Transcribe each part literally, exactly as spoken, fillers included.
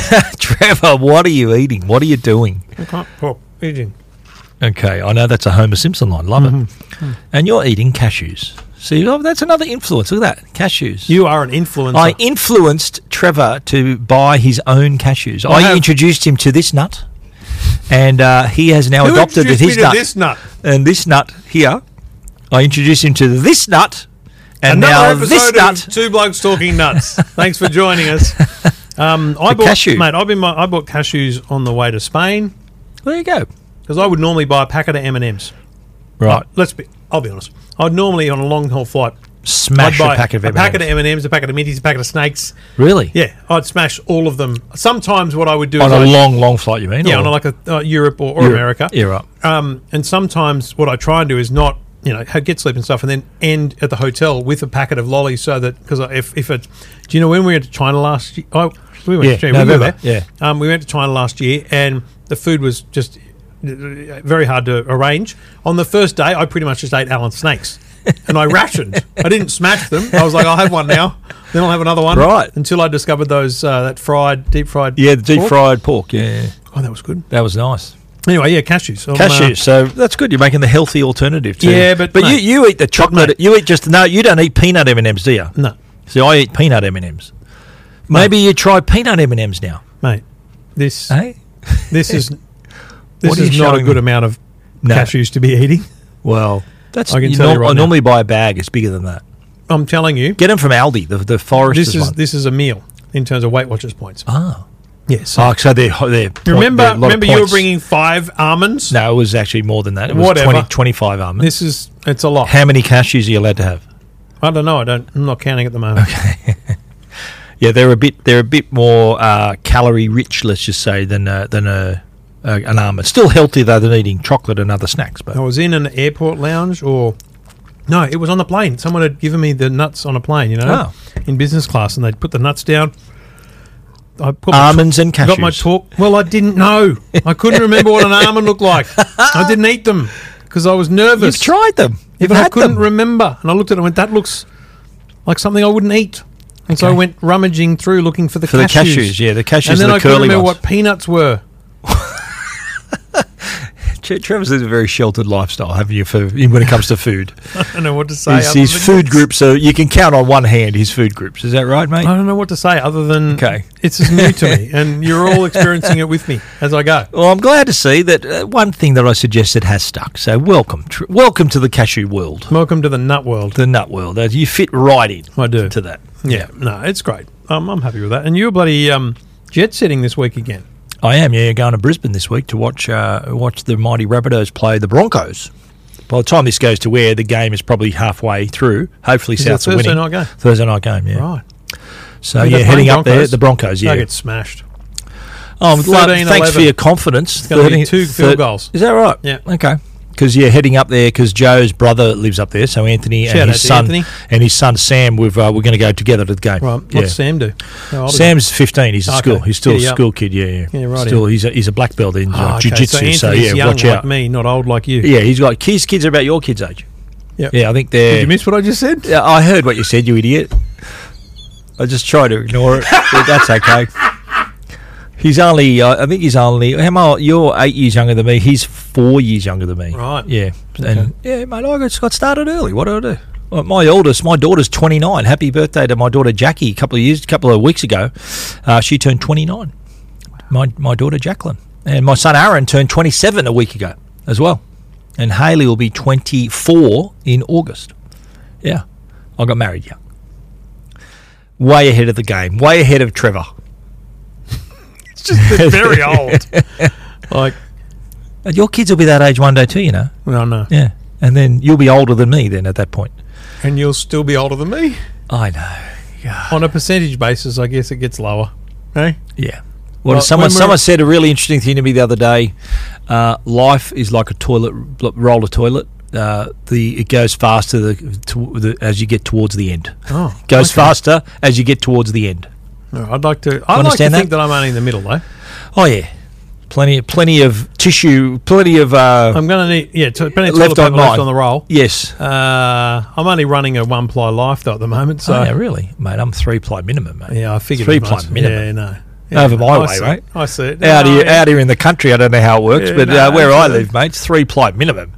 Trevor, what are you eating? What are you doing? I can't oh, eating. Okay, I know that's a Homer Simpson line. Love Mhm. it. Mm. And you're eating cashews. See, oh, that's another influence. Look at that, cashews. You are an influencer. I influenced Trevor to buy his own cashews. I I, have- introduced him to this nut, and uh, he has now Who adopted introduced his me to nut. this nut? And this nut here, I introduced him to this nut, and Another now episode this of nut. Two Blokes Talking Nuts. Thanks for joining us. Um, I The bought cashew. mate. I've been. I bought cashews on the way to Spain There you go. because I would normally buy a packet of M and M's. Right, Let's be. I'll be honest. I'd normally on a long haul flight. smash I'd buy a packet of a M and M's. packet of M and M's, a packet of Minties, a packet of Snakes. Really? Yeah, I'd smash all of them. Sometimes what I would do On is a I'd- long, long flight, you mean? yeah, or- on a, like a uh, Europe or, or Europe. America. Yeah, right. Um, and sometimes what I try and do is not, you know, ha- get sleep and stuff, and then end at the hotel with a packet of lollies, so that because if if it, do you know when we went to China last year? Oh, we went Yeah, to China. We were November, there. yeah. Um, we went to China last year, and the food was just uh, very hard to arrange. On the first day, I pretty much just ate Alan snakes, and I rationed. I didn't smash them. I was like, I'll have one now, then I'll have another one. Right. Until I discovered those uh, that fried, deep fried. Yeah, the deep pork. fried pork. Yeah, Oh, that was good. that was nice. Anyway, yeah, cashews. I'm, uh, Cashews. So that's good. You're making the healthy alternative too. Yeah, but but mate- you, you eat the chocolate. mate- You eat just no. You don't eat peanut M and M's, do you? no, See, I eat peanut M and M's. Maybe you try peanut M and M's now. mate. This Hey. this is What this are you is not a showing good me? amount of No. cashews to be eating. Well, that's I can you tell you norm- right I now. normally buy a bag. It's bigger than that. I'm telling you, Get them from Aldi, the the forest this is one. this is a meal in terms of Weight Watchers points. Ah. Yes. Oh, so they're they're point- remember, they're a lot of remember, you were points. bringing five almonds. No, it was actually more than that. It was Whatever. twenty, twenty-five almonds. This is it's a lot. How many cashews are you allowed to have? I don't know. I don't. I'm not counting at the moment. Yeah, they're a bit they're a bit more uh, calorie rich, let's just say, than uh, than a, a an almond. Still healthier though than eating chocolate and other snacks. But I was in an airport lounge, or no, it was on the plane. Someone had given me the nuts on a plane, you know, Oh. in business class, and they'd put the nuts down. I put my almonds and cashews. got my talk. Well, I didn't know. I couldn't remember what an almond looked like. I didn't eat them because I was nervous. You've tried them. You've but I had couldn't them. remember. And I looked at it and went, that looks like something I wouldn't eat. And so I Okay. went rummaging through looking for the For cashews. the cashews, yeah, the cashews And then are the I couldn't curly remember ones. what peanuts were. Tre- Trevor's lives a very sheltered lifestyle, haven't you, for when it comes to food? I don't know what to say. his other his than food yes. groups, so you can count on one hand his food groups. Is that right, mate? I don't know what to say other than Okay. it's just new to me. And you're all experiencing it with me as I go. Well, I'm glad to see that uh, one thing that I suggested has stuck. So welcome, tr- welcome to the cashew world, Welcome to the nut world. the nut world. Uh, you fit right in I do. to that. Yeah, no, it's great. Um, I'm happy with that. And you're bloody um, jet setting this week again. I am, yeah, going to Brisbane this week to watch uh, watch the mighty Rabbitohs play the Broncos. By the time this goes to air, the game is probably halfway through. Hopefully, Is it Souths a are Thursday winning. night game? Thursday night game, yeah. Right. So Are they yeah, playing heading up there, Broncos? the Broncos, yeah. They get smashed. Oh, lo- thirteen thanks for eleven. your confidence. It's gonna be thirteen two field goals. Is that right? Yeah. Okay. Because yeah, heading up there because Joe's brother lives up there, so Anthony Shout and out his to son Anthony. and his son Sam, we've uh, we're going to go together to the game. Right. Yeah. What's Sam do? How old is he? Sam's fifteen. He's at Okay. school. He's still Giddy a up. school kid. Yeah, yeah. Yeah, right, Still, he's a, he's a black belt in uh, Oh, okay. jiu-jitsu. So, Anthony's yeah, young watch like out. me, not old like you. Yeah, he's got his kids are about your kids' age. Yep. Yeah, I think Did they're. you miss what I just said? Yeah, I heard what you said, you idiot. I just try to ignore it. But that's okay. He's only, uh, I think he's only, how much, you're eight years younger than me. He's four years younger than me. Right. Yeah. Okay. And, yeah, mate, I just got started early. What do I do? Well, my oldest, my daughter's twenty-nine. Happy birthday to my daughter Jackie a couple of years, a couple of weeks ago. Uh, she turned twenty-nine. My, my daughter Jacqueline. And my son Aaron turned twenty-seven a week ago as well. And Haley will be twenty-four in August. Yeah. I got married young. Way ahead of the game. Way ahead of Trevor. It's just they're very old. Like, And your kids will be that age one day too, you know. well, no. Yeah. And then you'll be older than me then at that point. And you'll still be older than me. I know. Yeah. On a percentage basis, I guess it gets lower. Hey? Yeah. Well, Well, someone when we're- someone said a really interesting thing to me the other day. Uh, life is like a toilet roller toilet. Uh, the it goes faster the, to, the, as you get towards the end. Oh. Goes okay. faster as you get towards the end. No, I'd like to. I'd like to understand think that? that I'm only in the middle, though. Oh yeah, plenty plenty of tissue, plenty of uh, I'm going to need yeah, to, plenty of Left toilet on paper left mine. on the roll. yes. Uh, I'm only running a one ply life though at the moment, so oh, yeah, really, mate. I'm three ply minimum, mate. yeah, I figured Three as ply much. minimum. Yeah, no, Yeah, over my I way, see mate. it. I see it. Out No, here, yeah. out here in the country, I don't know how it works, Yeah, but no, uh, where I absolutely. live, mate, it's three ply minimum.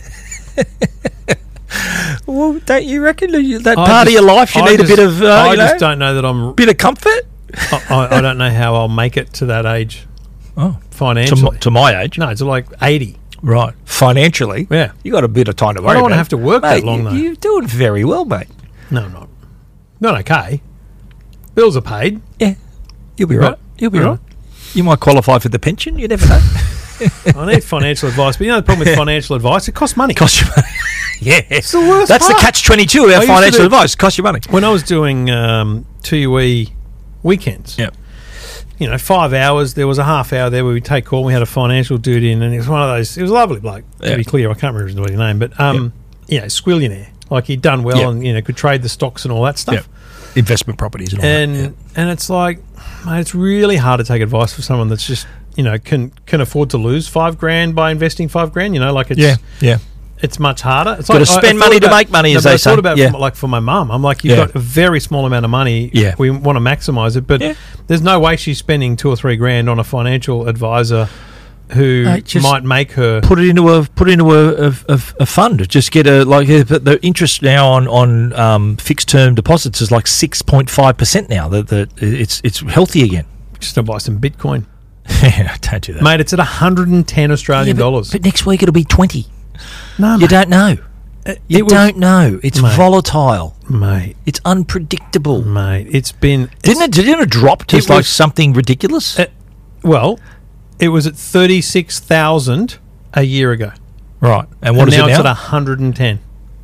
Well, don't you reckon that I part of just- your life you I need just- a bit of, uh, I you just know, don't know that I'm. bit of comfort? I, I, I don't know how I'll make it to that age Oh, to, financially. m- to my age, no, it's like eighty. right? Financially, Yeah. you got a bit of time to worry. I don't want to about. have to work Mate, that long you, though. You're doing very well, mate. No, not. Not okay. Bills are paid. Yeah, you'll be Right. right. You'll be Right. right. You might qualify for the pension. You never know. I need financial advice, but you know the problem with financial advice? It costs money. Cost you money. Yeah, It's the worst that's part. the catch twenty-two of I our used to financial do- advice. Cost you money. When I was doing um, T U E weekends, Yeah. you know, five hours, there was a half hour there where we'd take call. We had a financial dude in, and it was one of those, it was a lovely bloke, to Yeah. be clear. I can't remember his bloody name, but, um, you know, squillionaire. Like he'd done well Yeah. and, you know, could trade the stocks and all that stuff. Yeah. Investment properties and all And that. Yeah. and it's like, mate, it's really hard to take advice from someone that's just, you know, can can afford to lose five grand by investing five grand. You know, like it's Yeah, yeah. it's much harder. It's Gotta like, I- I spend thought money to about- make money, no, as but they I say. thought about Yeah. from, like for my mum. I'm like, you've Yeah. got a very small amount of money. Yeah. We want to maximise it, but Yeah. there's no way she's spending two or three grand on a financial advisor who Mate, just might make her. Put it into a put it into a, a, a, a fund. Just get a like uh, the the interest now on on um, fixed term deposits is like six point five percent now. That that it's it's healthy again. Just to buy some Bitcoin, Yeah, don't do that, mate. It's at one hundred and ten Yeah, Australian but, dollars. but next week it'll be twenty. No, You mate. don't know. It- You it was- don't know. It's Mate. volatile. mate. It's unpredictable. Mate, it's been Didn't it? Didn't it drop to It like was- something ridiculous? Uh, well, it was at thirty-six thousand a year ago. right. And what and is now it it's now? at one hundred and ten.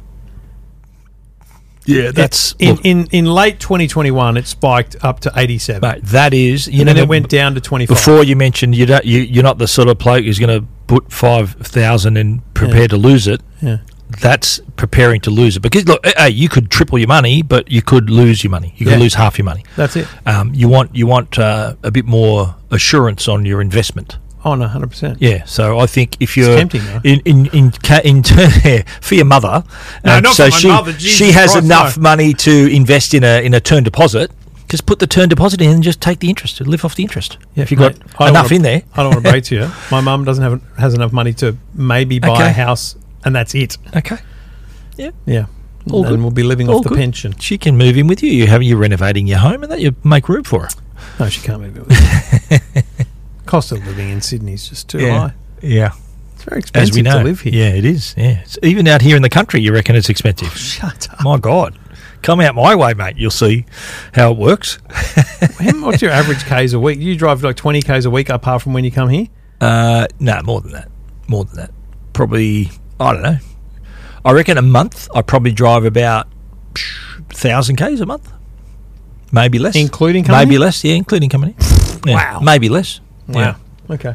yeah, that's in, look, in in late twenty twenty-one. It spiked up to eighty-seven, mate, that is you and know then it went down to twenty-five. before you mentioned you don't you you're not the sort of bloke who's going to put five thousand and prepare Yeah. to lose it. yeah, That's preparing to lose it because look, hey, you could triple your money, but you could lose your money. You could Yeah. lose half your money. that's it. Um, you want you want uh, a bit more assurance on your investment. Oh no, hundred percent. Yeah, so I think if you're tempting, though. in in in, ca- in turn for your mother, No, um, not so for my she mother, Jesus she has Christ, enough no. money to invest in a in a term deposit. Just put the term deposit in and just take the interest, live off the interest. Yeah, if you've mate, I got don't enough wanna- in there, I don't want to break to you. My mum doesn't have has enough money to maybe buy Okay. a house, and that's it. okay, Yeah, All and good. we'll be living All off the good. pension. she can move in with you. You have you renovating your home, and that you make room for her. No, she can't move it. With me. Cost of living in Sydney is just too high. yeah. It's very As expensive we know, to live here. yeah, it is. Yeah, it's, even out here in the country, you reckon it's expensive? Shut up. My God, come out my way, mate. You'll see how it works. What's your average Ks a week? You drive like twenty Ks a week apart from when you come here? Uh, no, more than that. More than that. Probably, I don't know. I reckon a month I probably drive about one thousand Ks a month. Maybe less. Including coming Maybe here? less, yeah, including coming in. Yeah, Wow. Maybe less. Wow. Okay.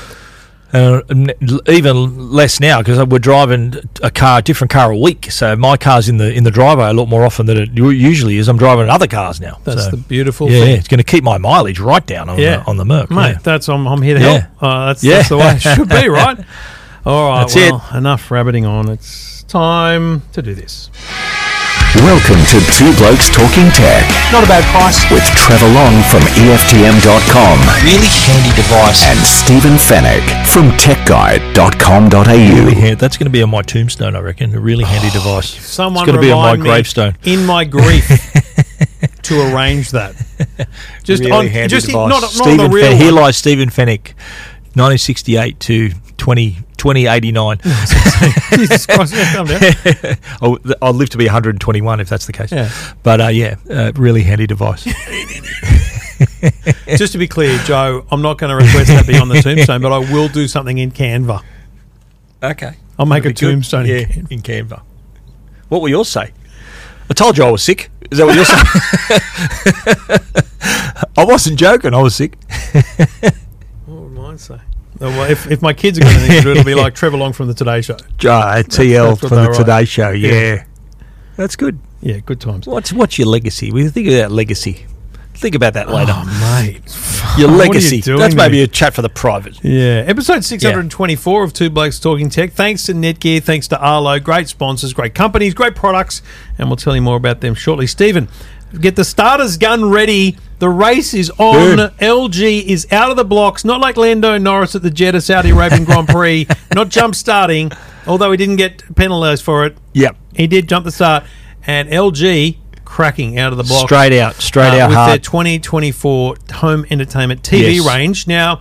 Uh, n- even less now because we're driving a car, a different car a week. So my car's in the in the driveway a lot more often than it u- usually is. I'm driving other cars now. That's so, the beautiful yeah, thing. it's going to keep my mileage right down on Yeah. the, on the Merc. Mate, yeah. that's I'm, I'm here to Yeah. help. Uh, that's, Yeah. that's the way it should be, right? All right, That's well, enough rabbiting on. It's time to do this. Welcome to Two Blokes Talking Tech Not a bad price. with Trevor Long from E F T M dot com Really handy device. and Stephen Fennick from tech guide dot com dot a Really u. hand, that's going to be on my tombstone, I recken. A really handy device. Someone it's going to be on my remind me gravestone. in my grief to arrange that. Just Really on, handy just in, device. not, not Stephen on the real Fe- Here one. lies Stephen Fennick, nineteen sixty-eight to twenty, twenty eighty-nine. Jesus Christ, yeah, calm down. I'll, I'll live to be one hundred twenty-one if that's the case. Yeah. But uh, yeah, uh, really handy device. Just to be clear, Joe, I'm not going to request that be on the tombstone, but I will do something in Canva. Okay. I'll make a That'd be good. tombstone Yeah, in Canva. in Canva. What will yours say? I told you I was sick. Is that what you're saying? I wasn't joking. I was sick. What would mine say? Oh, well, if, if my kids are going to think of it, it'll be like Trevor Long from the Today Show. Uh, T L that's what from the they write. Today Show. Yeah. Yeah. That's good. Yeah, good times. What's what's your legacy? We think of that legacy. Think about that later. Oh, mate. Your What are you legacy. doing That's to maybe me? a chat for the private. Yeah, episode six hundred twenty-four of Two Blokes Talking Tech. Thanks to Netgear, thanks to Arlo, great sponsors, great companies, great products, and we'll tell you more about them shortly. Stephen, Get the starters gun ready. The race is on. Boom. L G is out of the blocks. Not like Lando Norris at the Jeddah Saudi Arabian Grand Prix. Not jump starting, although he didn't get penalised for it. Yep. He did jump the start. And L G cracking out of the blocks. Straight out. Straight uh, out with hard. their twenty twenty-four home entertainment T V Yes. range. Now,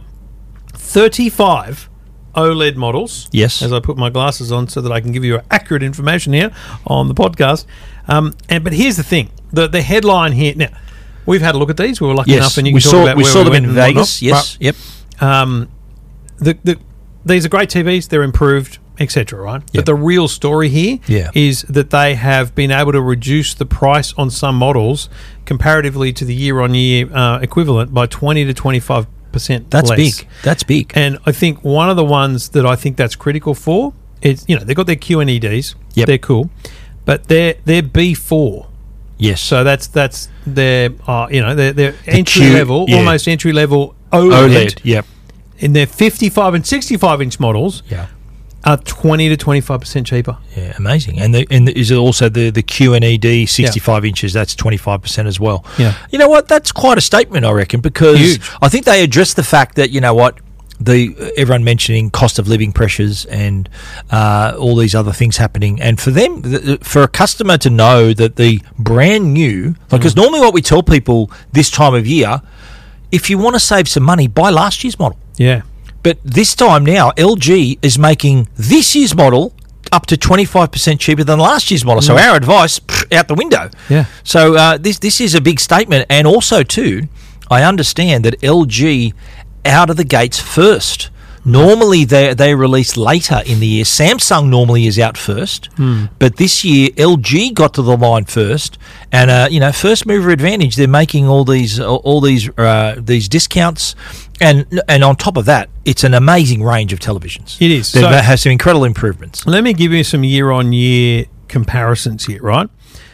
thirty-five OLED models. Yes. As I put my glasses on so that I can give you accurate information here on the podcast. Um, and But here's the thing. The the headline here. Now, we've had a look at these. We were lucky Yes. enough. And you can we talk saw, about we where saw we them went in and Vegas. whatnot. Yes. Yep. Um, the, the, these are great T Vs. They're improved, et cetera, right? Yep. But the real story here Yeah. is that they have been able to reduce the price on some models comparatively to the year-on-year uh, equivalent by twenty to twenty-five percent That's less. big. That's big. And I think one of the ones that I think that's critical for is, you know, they've got their Q N E Ds. Yep. They're cool. But they're, they're B four. Yes. So that's that's their, uh, you know, their, their entry Q- level, yeah. almost entry level OLED. OLED. Yep. In their fifty-five and sixty-five inch models Yeah. are twenty to twenty-five percent cheaper. Yeah, amazing. And the, and the, is it also the, the Q N E D sixty-five inches? That's twenty-five percent as well. Yeah. You know what? That's quite a statement, I reckon, because Huge. I think they address the fact that, you know what, the everyone mentioning cost of living pressures and uh, all these other things happening. And for them, th- for a customer to know that the brand new, like, because normally what we tell people this time of year, if you want to save some money, buy last year's model. Yeah. But this time now, L G is making this year's model up to twenty-five percent cheaper than last year's model. So our advice, pff, out the window. Yeah. So uh, this this is a big statement. And also, too, I understand that L G out of the gates first. Normally, they they release later in the year. Samsung normally is out first. But this year, L G got to the line first. And, uh, you know, first mover advantage, they're making all these all, all these uh, these discounts. And and on top of that, it's an amazing range of televisions. It is. That So- has some incredible improvements. Let me give you some year-on-year comparisons here, right?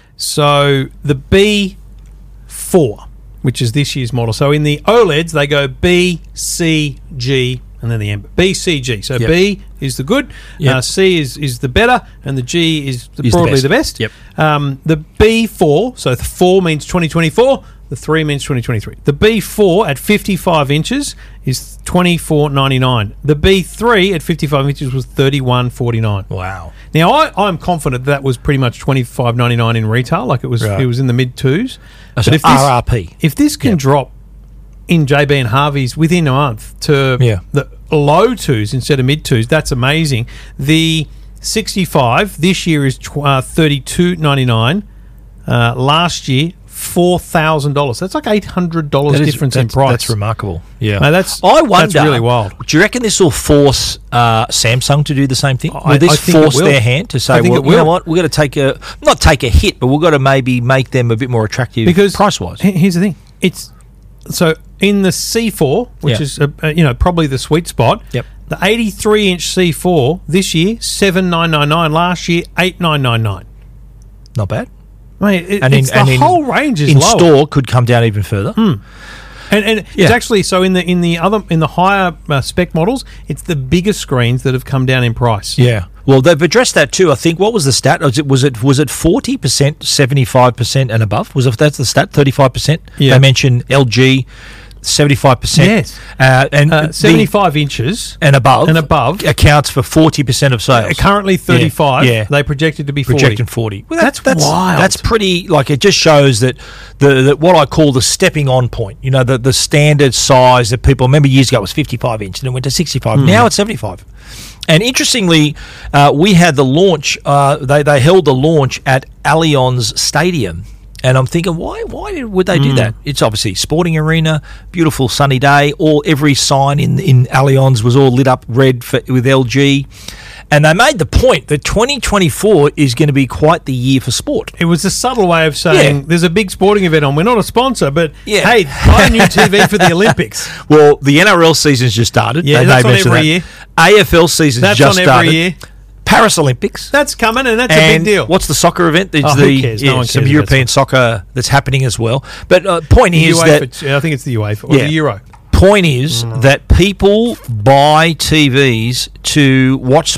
So the B four, which is this year's model. So in the OLEDs, they go B, C, G, and then the M. B, C, G. So Yep. B is the good, Yep. uh, C is, is the better, and the G is, the Is the broadly best. the best. Yep. Um, the B four, so the four means twenty twenty-four, the three means twenty twenty-three. The B four at fifty-five inches is twenty-four ninety-nine. The B three at fifty-five inches was thirty-one forty-nine. Wow. Now, I, I'm confident that was pretty much twenty-five ninety-nine in retail, like it was. Right. It was in the mid twos. So R R P. if this can Yep. drop in J B and Harvey's within a month to Yeah. the low twos instead of mid twos, that's amazing. The sixty-five this year is tw- uh, thirty-two ninety-nine. Uh, last year, four thousand dollars. That's like eight hundred dollars That is- difference in that's- price. That's remarkable. Yeah. Now, that's- I wonder. that's really wild. Do you reckon this will force uh, Samsung to do the same thing? I- Will this I think it force will. their hand to say, I think well, it you know will. what, we've got to take a not take a hit, but we've got to maybe make them a bit more attractive Because price wise. he- Here's the thing: it's so in the C four, which Yeah. is uh, uh, you know probably the sweet spot. Yep. The eighty-three inch C four this year seven nine nine nine. Last year eight nine nine nine. Not bad. Mate, it, And in, it's the and in, whole range is in lower. store could come down even further. and and Yeah. it's actually so in the in the other in the higher uh, spec models, it's the bigger screens that have come down in price. Yeah. Well, they've addressed that too. I think. What was the stat? Was it was it was it forty percent, seventy five percent, and above? Was it, that's the stat? Thirty five percent. Yeah. They mentioned L G, seventy five percent. Yes. Uh, and Uh, the- seventy-five inches and above and above. accounts for forty percent of sales. Uh, currently thirty-five. Yeah. They projected to be forty. Projecting forty. Well, That's wild. That's pretty. Like, it just shows that the that what I call the stepping on point. You know, the the standard size that people remember years ago was fifty-five inch, and it went to sixty-five. Now it's seventy-five. And interestingly, uh, we had the launch. Uh, they they held the launch at Allianz Stadium. And I'm thinking, why? Why would they do that? It's obviously sporting arena, beautiful sunny day. All every sign in in Allianz was all lit up red for, with L G, and they made the point that twenty twenty-four is going to be quite the year for sport. It was a subtle way of saying Yeah. there's a big sporting event on. We're not a sponsor, but Yeah. hey, buy a new T V for the Olympics. Well, the N R L season's just started. Yeah, They- that's they on mentioned every that. year. A F L season's That's just on every started. year. Paris Olympics. That's coming, and that's and a big deal. What's the soccer event? It's Oh, who the cares? No yeah, one some cares about European soccer that's happening as well. But uh, point is UEFA, that I think it's the UEFA or Yeah. the Euro. point is Mm. that people buy T Vs to watch sport.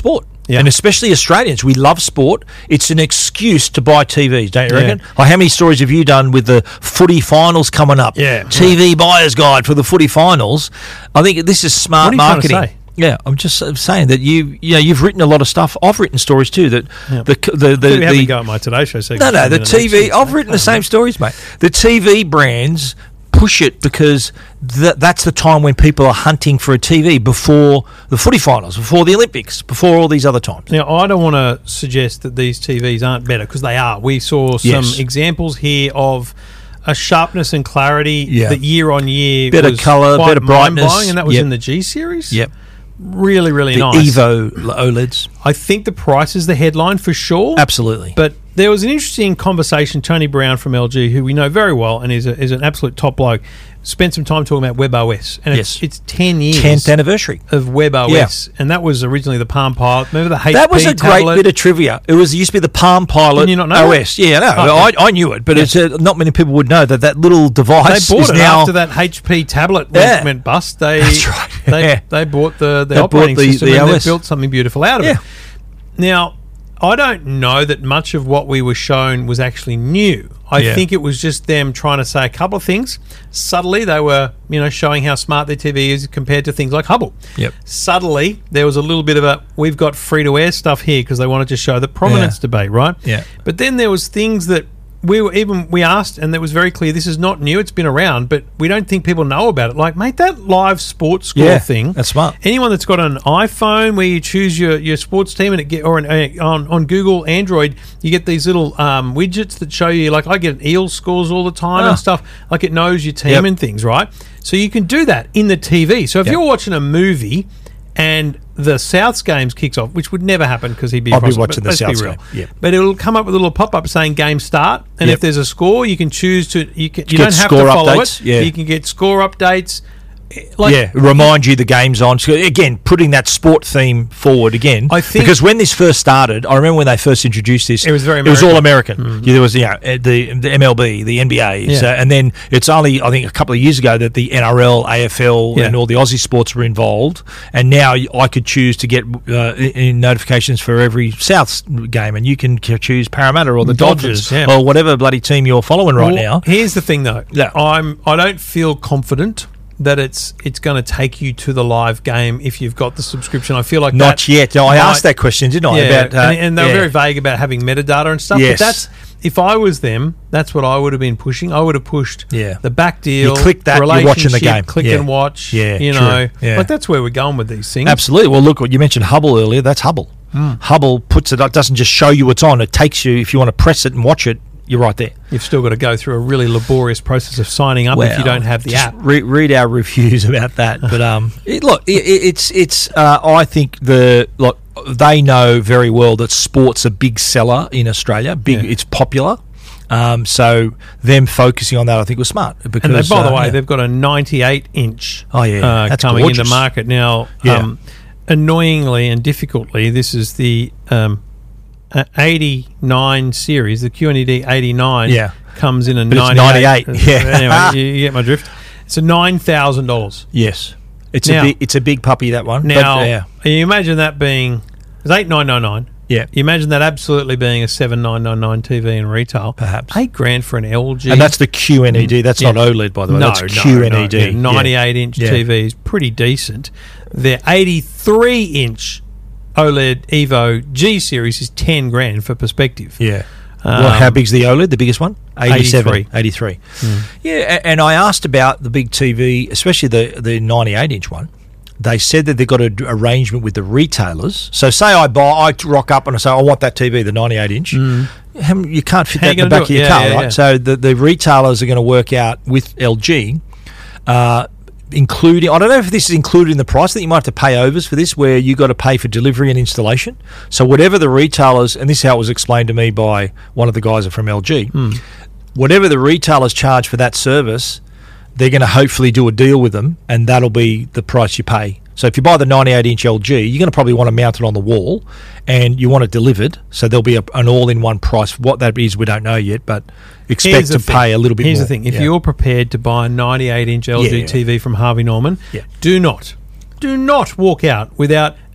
Yeah. And especially Australians, we love sport. It's an excuse to buy T Vs, don't you Yeah. reckon? Like, how many stories have you done with the footy finals coming up? Yeah. T V buyer's guide for the footy finals. I think this is smart What are you trying to marketing. say? Yeah, I'm just uh, saying that you, you know, you've written a lot of stuff. I've written stories too. That Yeah. the the the, We haven't the go at my Today Show no, segment. no, for a the minute. T V. That's- I've written the okay, same mate. stories, mate. The T V brands push it because th- that's the time when people are hunting for a T V before the footy finals, before the Olympics, before all these other times. Now, I don't want to suggest that these T Vs aren't better, because they are. We saw some Yes. examples here of a sharpness and clarity Yeah. that year on year Better was colour, quite better brightness. mind-blowing, and that was Yep. in the G series. Yep, Really, really the nice. Evo OLEDs, I think the price is the headline for sure. absolutely. But there was an interesting conversation. Tony Brown from L G, who we know very well and is, a, is an absolute top bloke, spent some time talking about WebOS. And Yes. it's, it's ten years tenth anniversary. of WebOS. And that was originally the Palm Pilot. Remember the H P That was a great tablet? bit of trivia. It was it used to be the Palm Pilot Did you not know O S. Yeah, no, Oh, I, I knew it, but it's uh, not many people would know that that little They device bought is it now. after that H P tablet Yeah. went, went bust. They, That's right. They, Yeah. they bought the, the They operating bought the- system the and O they S. built something beautiful out of Yeah. it. Now, I don't know that much of what we were shown was actually new. I Yeah. think it was just them trying to say a couple of things. Subtly, they were, you know, showing how smart their T V is compared to things like Hubble. Yep. Subtly, there was a little bit of a, we've got free-to-air stuff here because they wanted to show the prominence Yeah. debate, right? Yeah. But then there was things that we were even we asked, and it was very clear this is not new. It's been around, but we don't think people know about it. Like, mate, that live sports score Yeah, thing. that's smart. Anyone that's got an iPhone where you choose your, your sports team and it get or an, uh, on on Google Android, you get these little um, widgets that show you. Like, I get Eels scores all the time Ah. and stuff. Like, it knows your team Yep. and things, right? So you can do that in the T V. So if Yep. you're watching a movie and the Souths games kicks off, which would never happen because he'd be I'll be across- watching but the let's be Souths real. game. Yep. But it'll come up with a little pop up saying game start, and Yep. if there's a score, you can choose to you can you Get don't have to score follow updates, it. yeah. You can get score updates. Like, yeah, remind you the game's on. So again, putting that sport theme forward again. I think- because when this first started, I remember when they first introduced this. It was very It was all American. American. Yeah, there was, you know, uh, the the M L B, the N B A, Yeah. so, and then it's only I think a couple of years ago that the N R L, A F L, Yeah. and all the Aussie sports were involved. And now I could choose to get uh, in notifications for every Souths game, and you can c- choose Parramatta or the Dodgers, Dolphins yeah. or whatever bloody team you're following right Well, now. Here's the thing, though. Yeah. I'm I don't feel confident that it's it's going to take you to the live game if you've got the subscription. I feel like Not that yet. No, I might- asked that question, didn't I? Yeah, About, uh, and, and they were yeah. very vague about having metadata and stuff. Yes. But that's if I was them, that's what I would have been pushing. I would have pushed Yeah. the back deal. You click that, you're watching the relationship, game. Click Yeah. and watch. Yeah, you true. know, Yeah. like that's where we're going with these things. Absolutely. Well, look, you mentioned Hubble earlier. That's Hubble. Hmm. Hubble puts it. It doesn't just show you what's on. It takes you. If you want to press it and watch it, you're right there. You've still got to go through a really laborious process of signing up if you don't have the just app. Re- read our reviews about that. But um, it, look, it, it- it's it's. Uh, I think the look. They know very well that sport's a big seller in Australia. Big. Yeah. It's popular. Um, so them focusing on that, I think, was smart. Because, And they, by the uh, way, yeah. they've got a ninety-eight inch Oh, yeah. uh, That's coming gorgeous. into market now. Yeah. Um, annoyingly and difficultly, this is the um, uh, eighty-nine series. The Q N E D eighty-nine Yeah. comes in a But it's ninety-eight. ninety-eight, yeah. Anyway, you, you get my drift. It's a nine thousand dollars. Yes, it's Now- a big, it's a big puppy, that one. Now, but, yeah, you imagine that being it's eight nine nine nine. yeah. You imagine that absolutely being a seven nine nine nine T V in retail. Perhaps. eight grand for an L G. And that's the Q N E D. That's Yeah. not OLED, by the way. No, that's no, Q N E D. no, yeah, ninety-eight inch Yeah. T V is pretty decent. Their eighty-three inch OLED Evo G series is ten grand for perspective. Yeah. Um, well, how big's the OLED? The biggest one? eighty-seven. eighty-three. eighty-three. Yeah, a- and I asked about the big T V, especially the the ninety-eight inch one. They said that they've got an arrangement with the retailers. So say I buy, I rock up and I say, I want that T V, the ninety-eight inch. How m- You can't fit How that you in the gonna back do of it? your Yeah, car, yeah, right? yeah. So the, the retailers are going to work out with L G, uh, including, I don't know if this is included in the price, that you might have to pay overs for this, where you got to pay for delivery and installation. So whatever the retailers, and this is how it was explained to me by one of the guys from L G, Hmm. whatever the retailers charge for that service, they're going to hopefully do a deal with them, and that'll be the price you pay. So if you buy the ninety-eight inch L G, you're going to probably want to mount it on the wall, and you want it delivered. So there'll be a, an all-in-one price. What that is, we don't know yet, but expect Here's the to thing. pay a little bit Here's more. the thing. If Yeah. you're prepared to buy a ninety-eight inch L G Yeah. T V from Harvey Norman, Yeah. do not, do not walk out without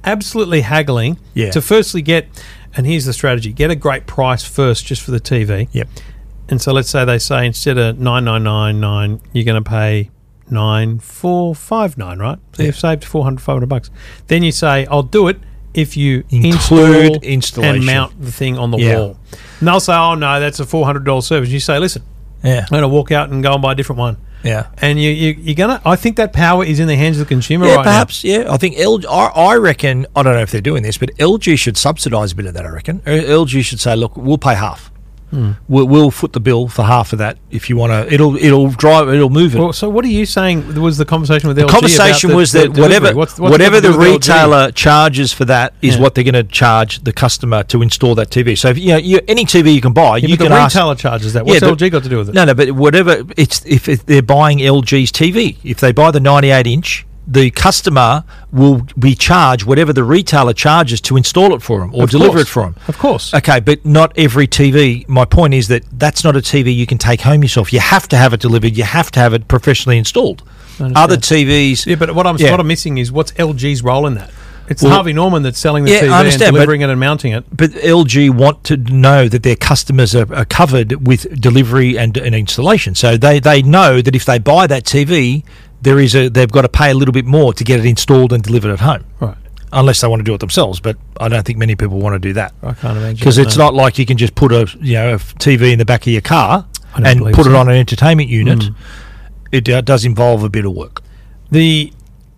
absolutely haggling Yeah. to firstly get, and here's the strategy, get a great price first just for the T V. Yep. And so let's say they say instead of nine nine nine nine, you're going to pay nine four five nine, right? So Yeah. you've saved four hundred, five hundred bucks. Then you say, I'll do it if you Include install installation. and mount the thing on the Yeah. wall. And they'll say, oh, no, that's a four hundred dollars service. You say, listen, Yeah. I'm going to walk out and go and buy a different one. Yeah. And you, you, you're going to, I think that power is in the hands of the consumer Yeah, right perhaps. Yeah, I think L G. I, I reckon. I don't know if they're doing this, but L G should subsidise a bit of that. I reckon L G should say, "Look, we'll pay half. Hmm. We'll, we'll foot the bill for half of that if you want to. It'll it'll drive. It'll move it." now. Well, so what are you saying was the conversation with The L G conversation about the- was the that delivery? whatever What's- what's whatever got to the do with L G? retailer charges for that is Yeah. what they're going to charge the customer to install that T V. So if, you know, you, any T V you can buy, Yeah, you but can the ask. retailer charges that. What's Yeah, but- L G got to do with it? No, no, but whatever it's if, if they're buying L G's T V, if they buy the ninety-eight inch, the customer will be charged whatever the retailer charges to install it for them or Of deliver course. it for them. Of course. Okay, but not every T V. My point is that that's not a T V you can take home yourself. You have to have it delivered. You have to have it professionally installed. understand. Other T Vs, Yeah, but what I'm Yeah. what I'm missing is what's L G's role in that? It's Well- Harvey Norman that's selling the Yeah, T V I and understand, but- delivering it and mounting it. but L G want to know that their customers are, are covered with delivery and, and installation. So they, they know that if they buy that T V, there is a they've got to pay a little bit more to get it installed and delivered at home. Right. Unless they want to do it themselves, but I don't think many people want to do that. I can't imagine. Because it's no. not like you can just put a you know a T V in the back of your car I don't and believe put it so. on an entertainment unit. Mm. It uh, does involve a bit of work. the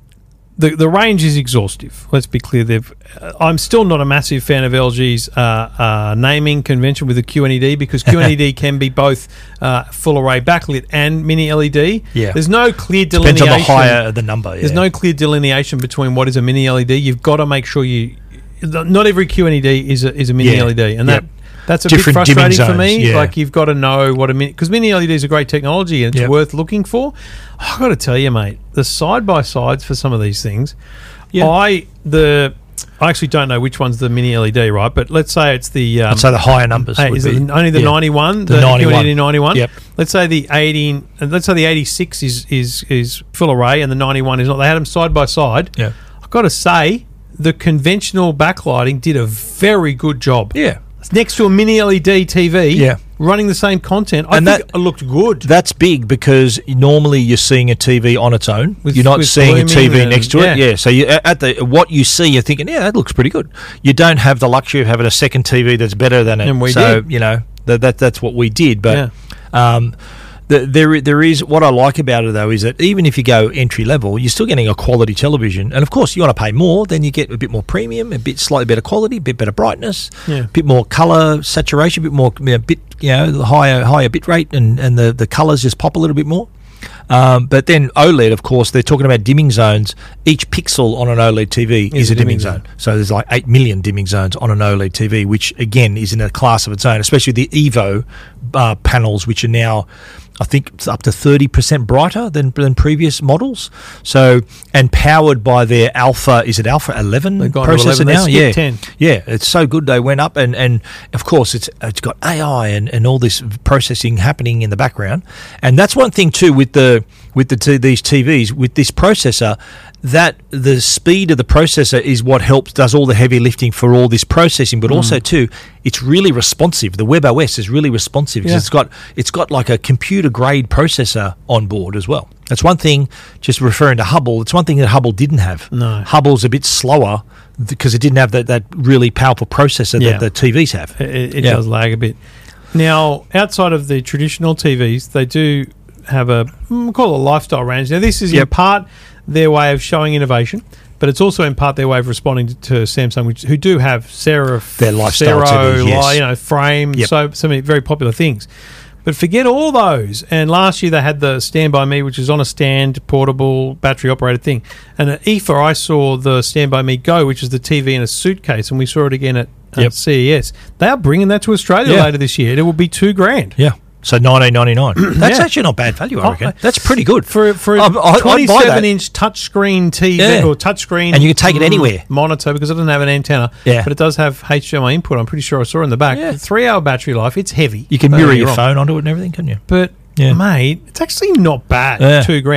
the the range is exhaustive. Let's be clear. They've. Uh, I'm still not a massive fan of L G's uh, uh, naming convention with the Q N E D because Q N E D can be both uh, full array backlit and mini L E D. Yeah. There's no clear Depends delineation. on the higher the number. Yeah. There's no clear delineation between what is a mini L E D. You've got to make sure you. Not every Q N E D is a, is a mini Yeah. L E D, and Yep. that that's a Different bit dimming frustrating for me. zones, yeah. Like you've got to know what a mini because mini L E D is a great technology and it's Yep. worth looking for. I've got to tell you, mate, the side by sides for some of these things. Yeah. I the I actually don't know which one's the mini L E D, right? But let's say it's the um, I'd say the higher numbers. Hey, would is be, it only the yeah. ninety-one? The ninety-one. Q N E D ninety-one? Yep. Let's say the eighty. uh, Let's say the eighty-six is is is full array, and the ninety-one is not. They had them side by side. Yeah. I've got to say, the conventional backlighting did a very good job. Yeah. It's next to a mini L E D T V. Yeah. Running the same content. I And think that- it looked good. That's big because normally you're seeing a T V on its own. With- you're not with seeing a T V blooming next to and- it. yeah. Yeah. So you, at the what you see, you're thinking, yeah, that looks pretty good. You don't have the luxury of having a second T V that's better than it. And we so did. you know that, that that's what we did. But Yeah. um, the, there there is what I like about it though is that even if you go entry level, you're still getting a quality television. And of course, you want to pay more, then you get a bit more premium, a bit slightly better quality, a bit better brightness, Yeah. a bit more color saturation, a bit more you know, bit you know higher higher bit rate, and and the the colors just pop a little bit more. Um, but then OLED, of course, they're talking about dimming zones. Each pixel on an OLED T V is, a dimming, zone. So there's like eight million dimming zones on an OLED T V, which again is in a class of its own, especially the Evo uh, panels, which are now, I think, it's up to thirty percent brighter than, than previous models. So, and powered by their Alpha, is it Alpha eleven They've gone to processor eleven, they now? skipped Yeah. ten. Yeah, it's so good they went up, and, and of course it's it's got A I and, and all this processing happening in the background, and that's one thing too with the with the t- these T Vs with this processor, that the speed of the processor is what helps does all the heavy lifting for all this processing, but also too it's really responsive. The WebOS is really responsive because Yeah. it's got it's got like a computer grade processor on board as well. That's one thing. Just referring to Hubble, it's one thing that Hubble didn't have. No. Hubble's a bit slower because it didn't have that, that really powerful processor Yeah. that the T Vs have. It, it Yeah. does lag a bit. Now, outside of the traditional T Vs, they do have a mm, we'll call it a lifestyle range. Now, this is in Yep. part their way of showing innovation, but it's also in part their way of responding to, to Samsung, which who do have Serif, Their lifestyle Sero, T Vs, yes. li- you know, frame, Yep. so so many very popular things. But forget all those. And last year they had the Stand By Me, which is on a stand, portable, battery operated thing. And at I F A, I saw the Stand By Me Go, which is the T V in a suitcase, and we saw it again at, at Yep. C E S. They are bringing that to Australia Yeah. later this year. It will be two grand. Yeah. So nineteen ninety-nine. That's Yeah. actually not bad value, I Oh, reckon. I- That's pretty good. For for I- I- I'd buy a that. twenty-seven inch touchscreen T V Yeah. or touchscreen, And you can take it mm, anywhere. monitor because it doesn't have an antenna, Yeah. but it does have H D M I input. I'm pretty sure I saw in the back. Yeah. Three hour battery life. It's heavy. You can Don't mirror get me your wrong. phone onto it and everything, can you? But Yeah. mate, it's actually not bad. Yeah. Two grand.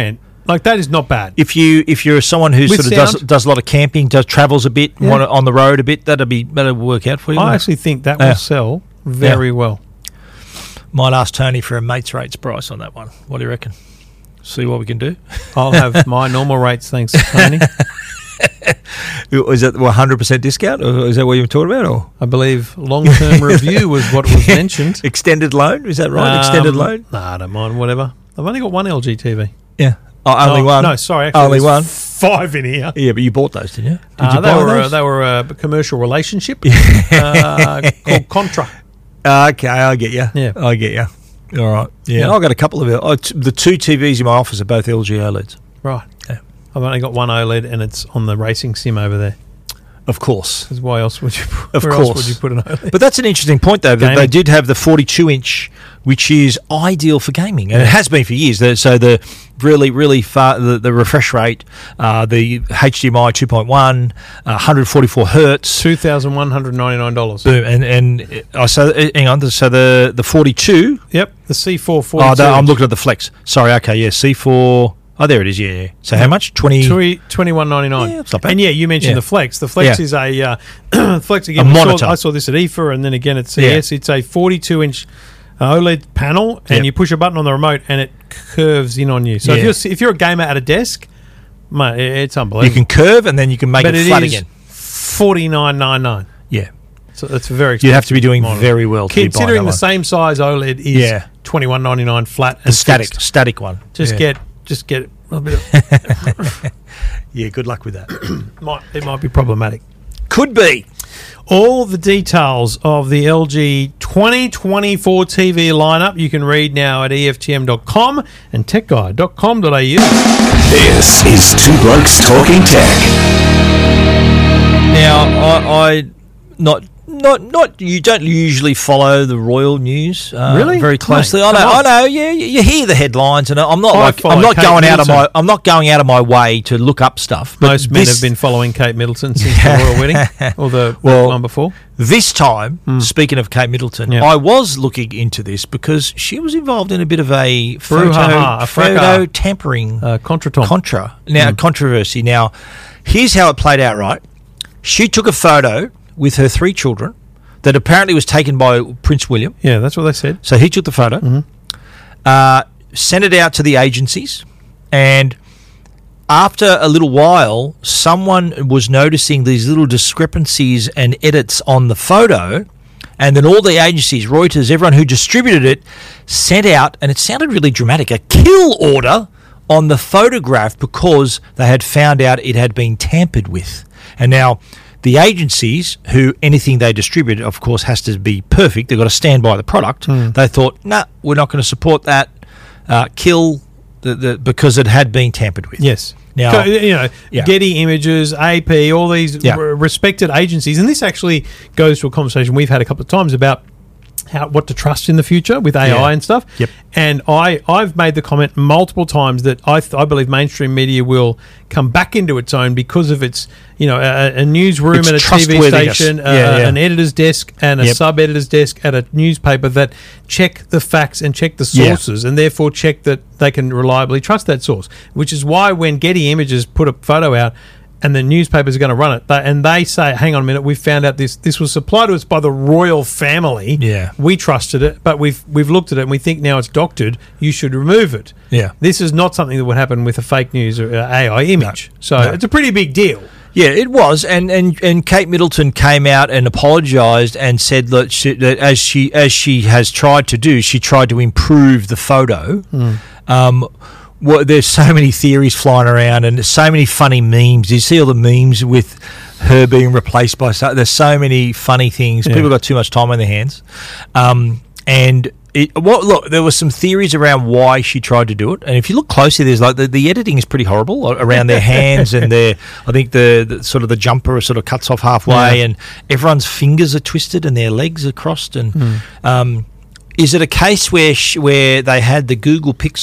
Like that is not bad. If you if you're someone who With sort of does sound? does a lot of camping, does travels a bit, Yeah. want on the road a bit, that'll be that'll work out for you. I mate. actually think that Yeah. will sell very well. Might ask Tony for a mate's rates price on that one. What do you reckon? See what we can do. I'll have my normal rates, thanks, Tony. Is that one hundred percent discount, or is that what you were talking about, or I believe long-term review was what was mentioned. extended loan? Is that right? extended Um, loan? Nah, I don't mind, whatever. I've only got one L G T V. Yeah. Oh, only Oh, one. No, sorry. Actually, Only there's one. Five in here. Yeah, but you bought those, didn't you? Did Uh, you they buy were uh, those? they were a commercial relationship uh, called Contra. Okay, I get you. Yeah. I get you. All right. Yeah, Yeah. I've got a couple of it. Oh, t- the two T Vs in my office are both L G OLEDs. Right. Yeah. I've only got one OLED, and it's on the racing sim over there. Of course. Because why else would you? Of where course. else would you put an OLED? But that's an interesting point, though, that Gaming. they did have the forty-two inch, which is ideal for gaming, and it has been for years. The- So the really, really far, the, the refresh rate, uh, the H D M I two point one, uh, one hundred forty-four hertz, Two thousand one hundred ninety nine dollars. boom, and and uh, so uh, hang on, so the the forty-two. Yep, the C four forty. Oh, no, I'm looking at the Flex. Sorry, okay, yeah, C four. Oh, there it is. Yeah, yeah. So how much? Twenty. Twenty-one ninety nine. Yeah, it's not bad. And yeah, you mentioned Yeah. the Flex. The Flex Yeah. is a uh, Flex again. A we saw- monitor. I saw this at I F A, and then again at C E S. It's a forty-two inch uh, OLED panel, and Yep. you push a button on the remote, and it curves in on you. So Yeah. if you're s- if you're a gamer at a desk, mate, it- it's You unbelievable. can curve, and then you can make but it it flat is again. forty-nine ninety-nine. Yeah, So that's very. you'd have to be doing monitor. very well to be buying Considering that the one. same size OLED is Yeah. twenty-one ninety-nine flat The and static, fixed. static one. Just Yeah. get just get a little bit. Of, Yeah, good luck with that. might, it might be problematic. Could be. All the details of the L G twenty twenty-four T V lineup you can read now at E F T M dot com and tech guide dot com dot a u. This is Two Blokes Talking Tech. Now, I, I not not not you don't usually follow the royal news uh, Really? very closely. Mate, I know, come I on. know. Yeah, you, you hear the headlines, and I'm not I like follow I'm not Kate going out of my Middleton. I'm not going out of my way to look up stuff. But Most men this, have been following Kate Middleton since the royal wedding, or the Well, one before. This time, speaking of Kate Middleton, Yeah. I was looking into this because she was involved in a bit of a photo, Brouhaha, a photo fracas. tampering Uh, Contretemps. contra now controversy. Now, here's how it played out. Right, she took a photo with her three children that apparently was taken by Prince William. Yeah, that's what they said. So he took the photo, uh, sent it out to the agencies, and after a little while, someone was noticing these little discrepancies and edits on the photo, and then all the agencies, Reuters, everyone who distributed it, sent out, and it sounded really dramatic, a kill order on the photograph because they had found out it had been tampered with. And now the agencies, who anything they distribute, of course, has to be perfect. They've got to stand by the product. They thought, nah, we're not going to support that. Uh, kill the, the because it had been tampered with. Yes. Now- Co- you know, Yeah. Getty Images, A P, all these Yeah. r- respected agencies, and this actually goes to a conversation we've had a couple of times about how what to trust in the future with A I Yeah. and stuff. Yep. And I I've made the comment multiple times that I th- I believe mainstream media will come back into its own because of its you know a, a newsroom Its and a T V trustworthiness. station, Yeah, uh, yeah. an editor's desk, and a Yep. sub editor's desk at a newspaper that check the facts and check the Yeah. sources, and therefore check that they can reliably trust that source. Which is why when Getty Images put a photo out, and the newspapers are going to run it, they, and they say, "Hang on a minute, we found out this this was supplied to us by the royal family. Yeah. we trusted it, but we've we've looked at it and we think now it's doctored. You should remove it." Yeah. This is not something that would happen with a fake news or uh, A I image. So No. it's a pretty big deal. Yeah, it was, and, and, and Kate Middleton came out and apologised and said that, she, that as she as she has tried to do, she tried to improve the photo. Um, well, there's so many theories flying around, and there's so many funny memes. You see all the memes with her being replaced by so, there's so many funny things. Yeah. People got too much time on their hands, um, and. It, well, look, there were some theories around why she tried to do it, and if you look closely, there's like the, the editing is pretty horrible around their hands and their. I think the, the sort of the jumper sort of cuts off halfway, Yeah. and everyone's fingers are twisted and their legs are crossed. And Hmm. um, is it a case where sh- where they had the Google Pixel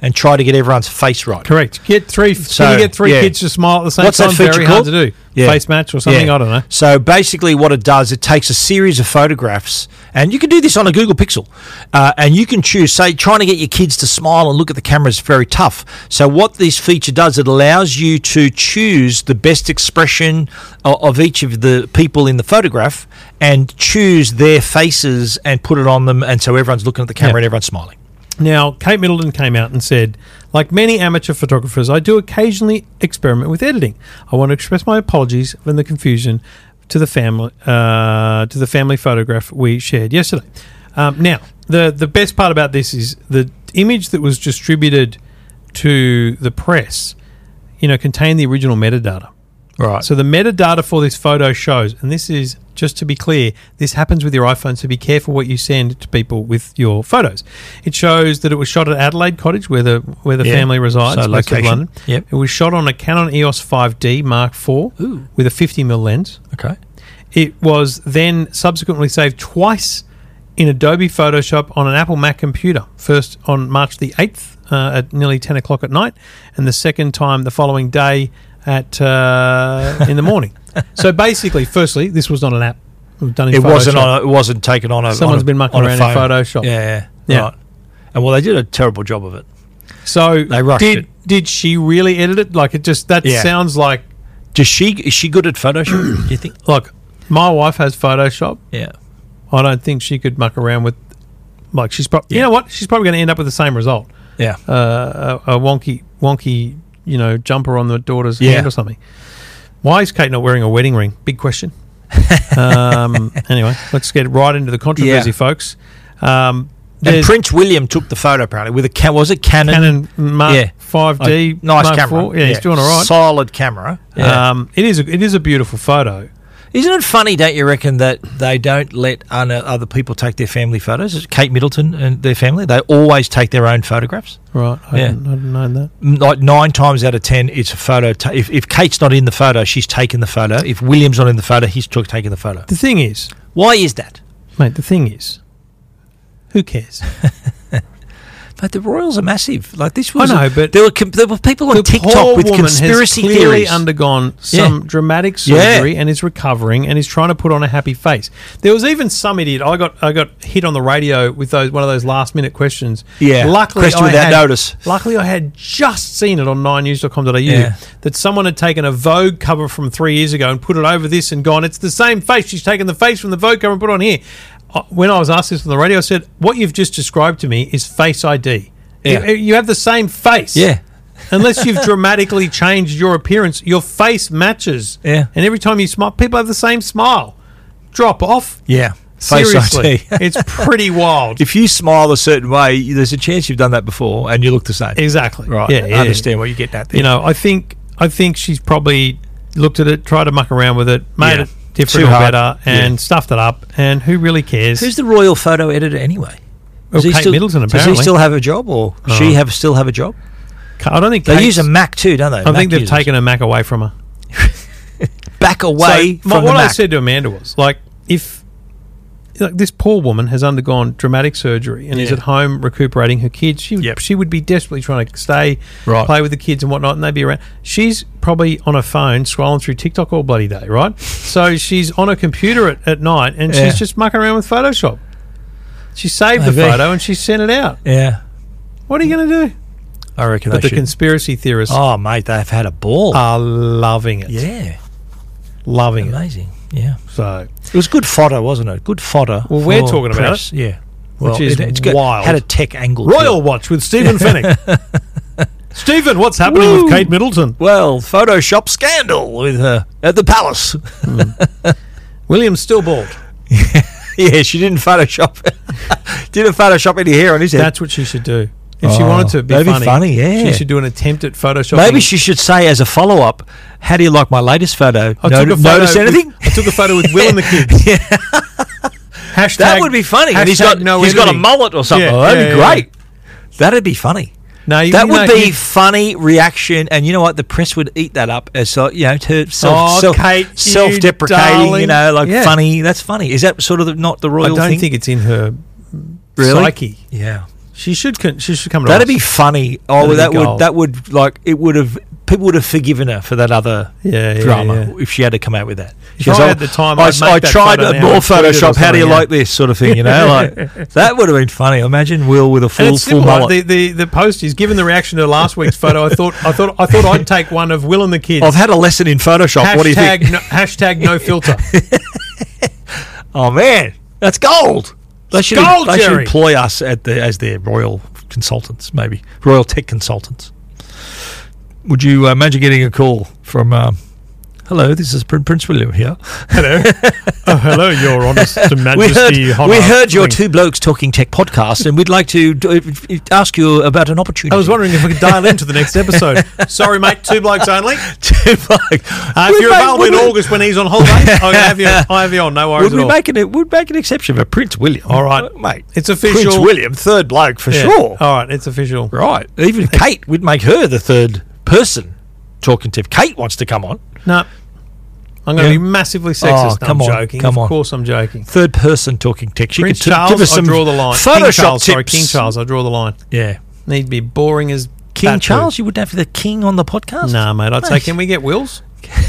and try to get everyone's face right. Correct. Get three. So, can you get three yeah. kids to smile at the same What's time? that feature Very called? hard to do. Yeah. Face match or something. Yeah. I don't know. So basically what it does, it takes a series of photographs, and you can do this on a Google Pixel, uh, and you can choose, say, trying to get your kids to smile and look at the camera is very tough. So what this feature does, it allows you to choose the best expression of, of each of the people in the photograph and choose their faces and put it on them, and so everyone's looking at the camera Yeah. and everyone's smiling. Now, Kate Middleton came out and said, like many amateur photographers, I do occasionally experiment with editing. I want to express my apologies for the confusion to the family, uh, to the family photograph we shared yesterday. Um, now, the the best part about this is the image that was distributed to the press, you know, contained the original metadata. Right. So the metadata for this photo shows, and this is, just to be clear, this happens with your iPhone, so be careful what you send to people with your photos. It shows that it was shot at Adelaide Cottage, where the where the Yeah. family resides, So west of location. London. Yep. It was shot on a Canon E O S five D Mark four Ooh. with a fifty millimeter lens. Okay. It was then subsequently saved twice in Adobe Photoshop on an Apple Mac computer. First on March the eighth uh, at nearly ten o'clock at night, and the second time the following day at uh, in the morning. So basically, firstly, this was not an app. It was done in It Photoshop. wasn't on. A, it wasn't taken on a. Someone's on a, been mucking on a around in phone. Photoshop. Yeah, yeah, Yeah. Right. And well, they did a terrible job of it. So They rushed did it. did she really edit it? Like it just that Yeah. sounds like Does she? Is she good at Photoshop? Do you think? look. My wife has Photoshop. Yeah. I don't think she could muck around with. Like she's probably. You Yeah. know what? She's probably going to end up with the same result. Yeah. Uh, a, a wonky wonky you know jumper on the daughter's Yeah. hand or something. Why is Kate not wearing a wedding ring? Big question. um, anyway, let's get right into the controversy, Yeah. folks. Um, And there's Prince William took the photo apparently with a ca- was it Canon? Canon Mark Yeah. five D, Oh, nice Mark camera. four. Yeah, he's doing all right. Solid camera. Yeah. Um, it is a, it is a beautiful photo. Isn't it funny, don't you reckon, that they don't let un- other people take their family photos? It's Kate Middleton and their family, they always take their own photographs. Right, I, Yeah. didn't, I didn't know that. M- Like nine times out of ten, it's a photo. Ta- if, if Kate's not in the photo, she's taken the photo. If William's not in the photo, he's took taken the photo. The thing is, Why is that? mate, the thing is, who cares? Like the Royals are massive. Like this was. I know, a- but there were com- there were people on the TikTok poor with woman conspiracy has clearly theories. undergone some Yeah. dramatic Yeah. surgery and is recovering and is trying to put on a happy face. There was even some idiot. I got I got hit on the radio with those one of those last minute questions. Yeah. luckily Question I without had, notice. Luckily, I had just seen it on nine news dot com dot a u Yeah. that someone had taken a Vogue cover from three years ago and put it over this and gone, it's the same face. She's taken the face from the Vogue cover and put it on here. Uh, When I was asked this on the radio, I said, "What you've just described to me is Face I D. Yeah. You, you have the same face." Yeah. Unless you've dramatically changed your appearance, your face matches. Yeah. And every time you smile, people have the same smile. Drop off. Yeah. Face Seriously. I D. It's pretty wild. If you smile a certain way, there's a chance you've done that before and you look the same. Exactly. Right. Yeah, I yeah. understand what you get at there. You know, I think I think she's probably looked at it, tried to muck around with it, made Yeah. it different Too or hard. better, and Yeah. stuffed it up. And who really cares? Who's the royal photo editor anyway? Well, Does he Kate still- Middleton, Does apparently. he still have a job, or Oh. she have still have a job? I don't think They Kate's- use a Mac too, don't they? I Mac think they've users. taken a Mac away from her. back away So, from what the I Mac. said to Amanda was like, if like this poor woman has undergone dramatic surgery and is Yeah. at home recuperating her kids, she would, Yep. she would be desperately trying to stay, Right. play with the kids and whatnot, and they'd be around. She's probably on her phone scrolling through TikTok all bloody day, right? So she's on her computer at, at night and Yeah. she's just mucking around with Photoshop. She saved the Maybe. photo and she sent it out. Yeah, What are you going to do? I reckon But they the should. conspiracy theorists Oh, mate, they've had a ball. are loving it. yeah, Loving it. amazing. Yeah, So it was good fodder, wasn't it? Good fodder. Well, we're for talking about press. Yeah, well, is it, it's got, wild. Had a tech angle. to Royal it. Watch with Stephen Fennick. Stephen, what's happening Woo. with Kate Middleton? Well, Photoshop scandal with her at the palace. William's still bald. Yeah, she didn't Photoshop. didn't Photoshop any hair on his head. That's what she should do. If she Oh, wanted to be that'd be funny, funny, yeah. she should do an attempt at Photoshop. Maybe she should say as a follow up, "How do you like my latest photo? I Noti- took a photo notice with- anything?" I took a photo with Will and the kids. Yeah. Hashtag, That would be funny. And he's hashtag got no he's got a editing. mullet or something. Yeah, Oh, that'd yeah, be yeah. great. That'd be funny. No, you, That you would know, be you- funny reaction, and you know what? The press would eat that up as so you know to self Oh, self Kate, you self deprecating. darling. You know, like Yeah. funny. That's funny. Is that sort of the, not the I royal don't thing? think it's in her Really? psyche. Yeah. She should. Con- she should come to That'd us. be funny. Oh, That'd that be would gold. that would like it would have people would have forgiven her for that other Yeah, yeah, drama yeah. if she had to come out with that. If She goes, I "Oh, had the time, I, I'd make I that tried photo a now more and tweet it or Photoshop. How do you something, like this sort of thing? You know, like that would have been funny. Imagine Will with a And full it's full similar. mullet. The, the the post is given the reaction to last week's photo. I thought I thought I thought I'd take one of Will and the kids. I've had a lesson in Photoshop. hashtag What do you think? No, hashtag no filter. Oh man, that's gold. They should, gold, they should Jerry. employ us at the as their royal consultants, maybe royal tech consultants. Would you uh, imagine getting a call from? Um, Hello, this is Prin- Prince William here. Hello, oh, hello, Your Honest We heard, Majesty. we heard your Ring. Two Blokes Talking Tech podcast, and we'd like to d- uh, ask you about an opportunity. I was wondering if we could dial into the next episode. Sorry, mate. Two blokes only. Two Blokes. Uh, if you're available in August when he's on holiday, I'll have you. I'll have you on. No worries Would at we all. make an would make an exception for Prince William? All right. Uh, mate. It's official. Prince William, third bloke for Yeah. sure. All right, it's official. Right. Even Kate would make her the third person talking to. If Kate wants to come on, No, I'm going to Yeah. be massively sexist. Oh, No, come I'm on, joking. come of on. course, I'm joking. third person talking tech. She Prince could t- Charles, give us some I draw the line. Photoshop King Charles, sorry, tips. King Charles, I draw the line. Yeah. Need to be boring as King bat Charles, you wouldn't have the king on the podcast? Nah, mate. I'd say, Mate. can we get Wills?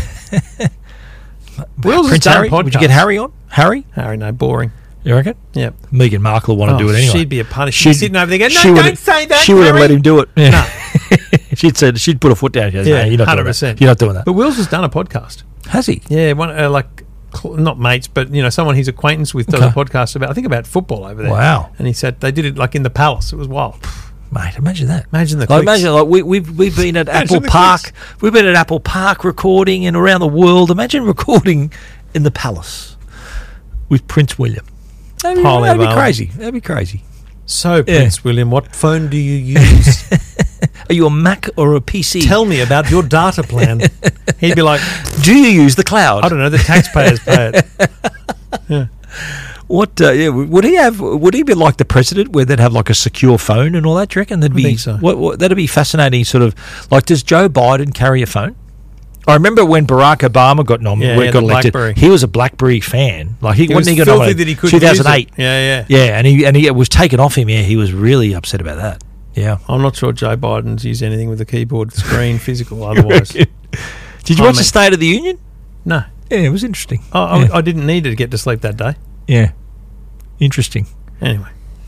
Wills Prince has done Harry? podcasts. Would you get Harry on? Harry? Harry, no, boring. You reckon? Yep. Meghan Markle will want to Oh, do it anyway. she'd be a punish. She'd be sitting over there going, no, she don't would've- say that, She would have Harry. let him do it. Yeah. she'd said she'd put a foot down. She goes, Yeah, no, you're not one hundred doing percent. that. You're not doing that. But Wills has done a podcast. Has he? Yeah, one uh, like cl- not mates, but you know, someone he's acquaintance with does Okay. a podcast about I think about football over there. Wow. And he said they did it like in the palace. It was wild. Mate, imagine that. Imagine the Like, clicks. imagine like we, we've we've been at Imagine Apple the Park. clicks. We've been at Apple Park recording and around the world. Imagine recording in the palace with Prince William. That'd be, Highly that'd be available. crazy. That'd be crazy. So, Prince William, what phone do you use? Are you a Mac or a P C? Tell me about your data plan. He'd be like, Do you use the cloud? I don't know, the taxpayers pay it. What? Uh, yeah, would he have? Would he be like the president, where they'd have like a secure phone and all that? Do you reckon that'd I be? think so. What, what, that'd be fascinating. Sort of like, does Joe Biden carry a phone? I remember when Barack Obama got nom- Yeah, got yeah, the elected. BlackBerry. He was a BlackBerry fan. Like he, He wasn't was he got filthy nominated? that he couldn't two thousand eight. use it. Yeah, yeah. Yeah, and he and he it was taken off him. Yeah, he was really upset about that. Yeah. I'm not sure Joe Biden's used anything with a keyboard, screen, physical, otherwise. Did you I watch mean- the State of the Union? No. Yeah, it was interesting. I, I, yeah. I didn't need to get to sleep that day. yeah, interesting. Anyway,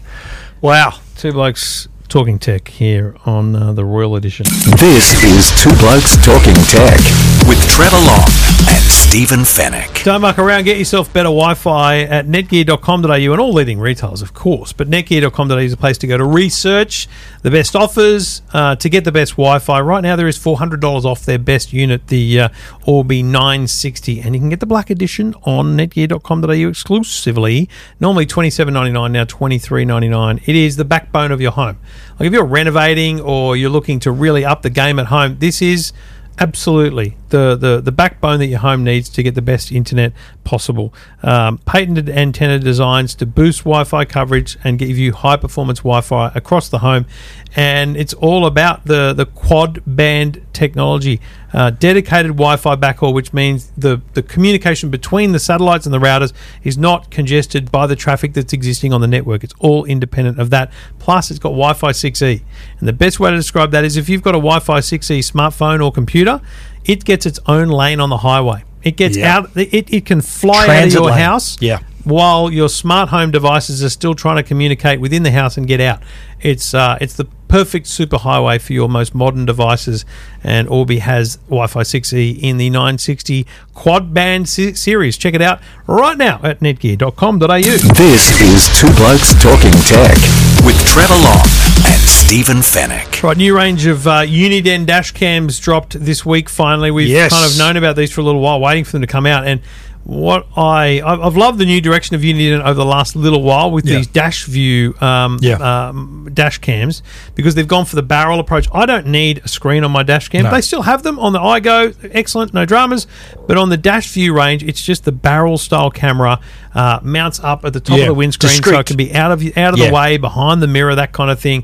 Wow. two blokes talking tech here on uh, the Royal Edition. This is Two Blokes Talking Tech with Trevor Long and Stephen Fennick. Don't muck around. Get yourself better Wi-Fi at netgear dot com dot a u and all leading retailers, of course. But netgear dot com dot a u is a place to go to research the best offers uh, to get the best Wi-Fi. Right now, there is four hundred dollars off their best unit, the uh, Orbi nine sixty, and you can get the Black Edition on netgear dot com dot a u exclusively. Normally twenty-seven ninety-nine, now twenty-three ninety-nine. It is the backbone of your home. Like if you're renovating or you're looking to really up the game at home, this is absolutely the, the, the backbone that your home needs to get the best internet possible. Um, patented antenna designs to boost Wi-Fi coverage and give you high performance Wi-Fi across the home. And it's all about the, the quad band technology. Uh, dedicated Wi-Fi backhaul, which means the, the communication between the satellites and the routers is not congested by the traffic that's existing on the network. It's all independent of that. Plus, it's got Wi-Fi six E. And the best way to describe that is if you've got a Wi-Fi six E smartphone or computer, it gets its own lane on the highway. It gets Yeah. out, it, it can fly Transit out of your lane. house Yeah. while your smart home devices are still trying to communicate within the house and get out. It's uh, it's the perfect superhighway for your most modern devices, and Orbi has Wi-Fi six E in the nine sixty quad band se- series. Check it out right now at netgear dot com dot a u. This is Two Blokes Talking Tech with Trevor Long and Stephen Fennick. Right, new range of uh, Uniden dash cams dropped this week. Finally, we've Yes. kind of known about these for a little while, waiting for them to come out. And what I I've I've loved the new direction of Uniden over the last little while with Yeah. these dash view um, Yeah. um, dash cams, because they've gone for the barrel approach. I don't need a screen on my dash cam. No. They still have them on the iGo, excellent, no dramas. But on the dash view range, it's just the barrel style camera, uh, mounts up at the top Yeah, of the windscreen, so discreet. it can be out of out of Yeah. the way, behind the mirror, that kind of thing.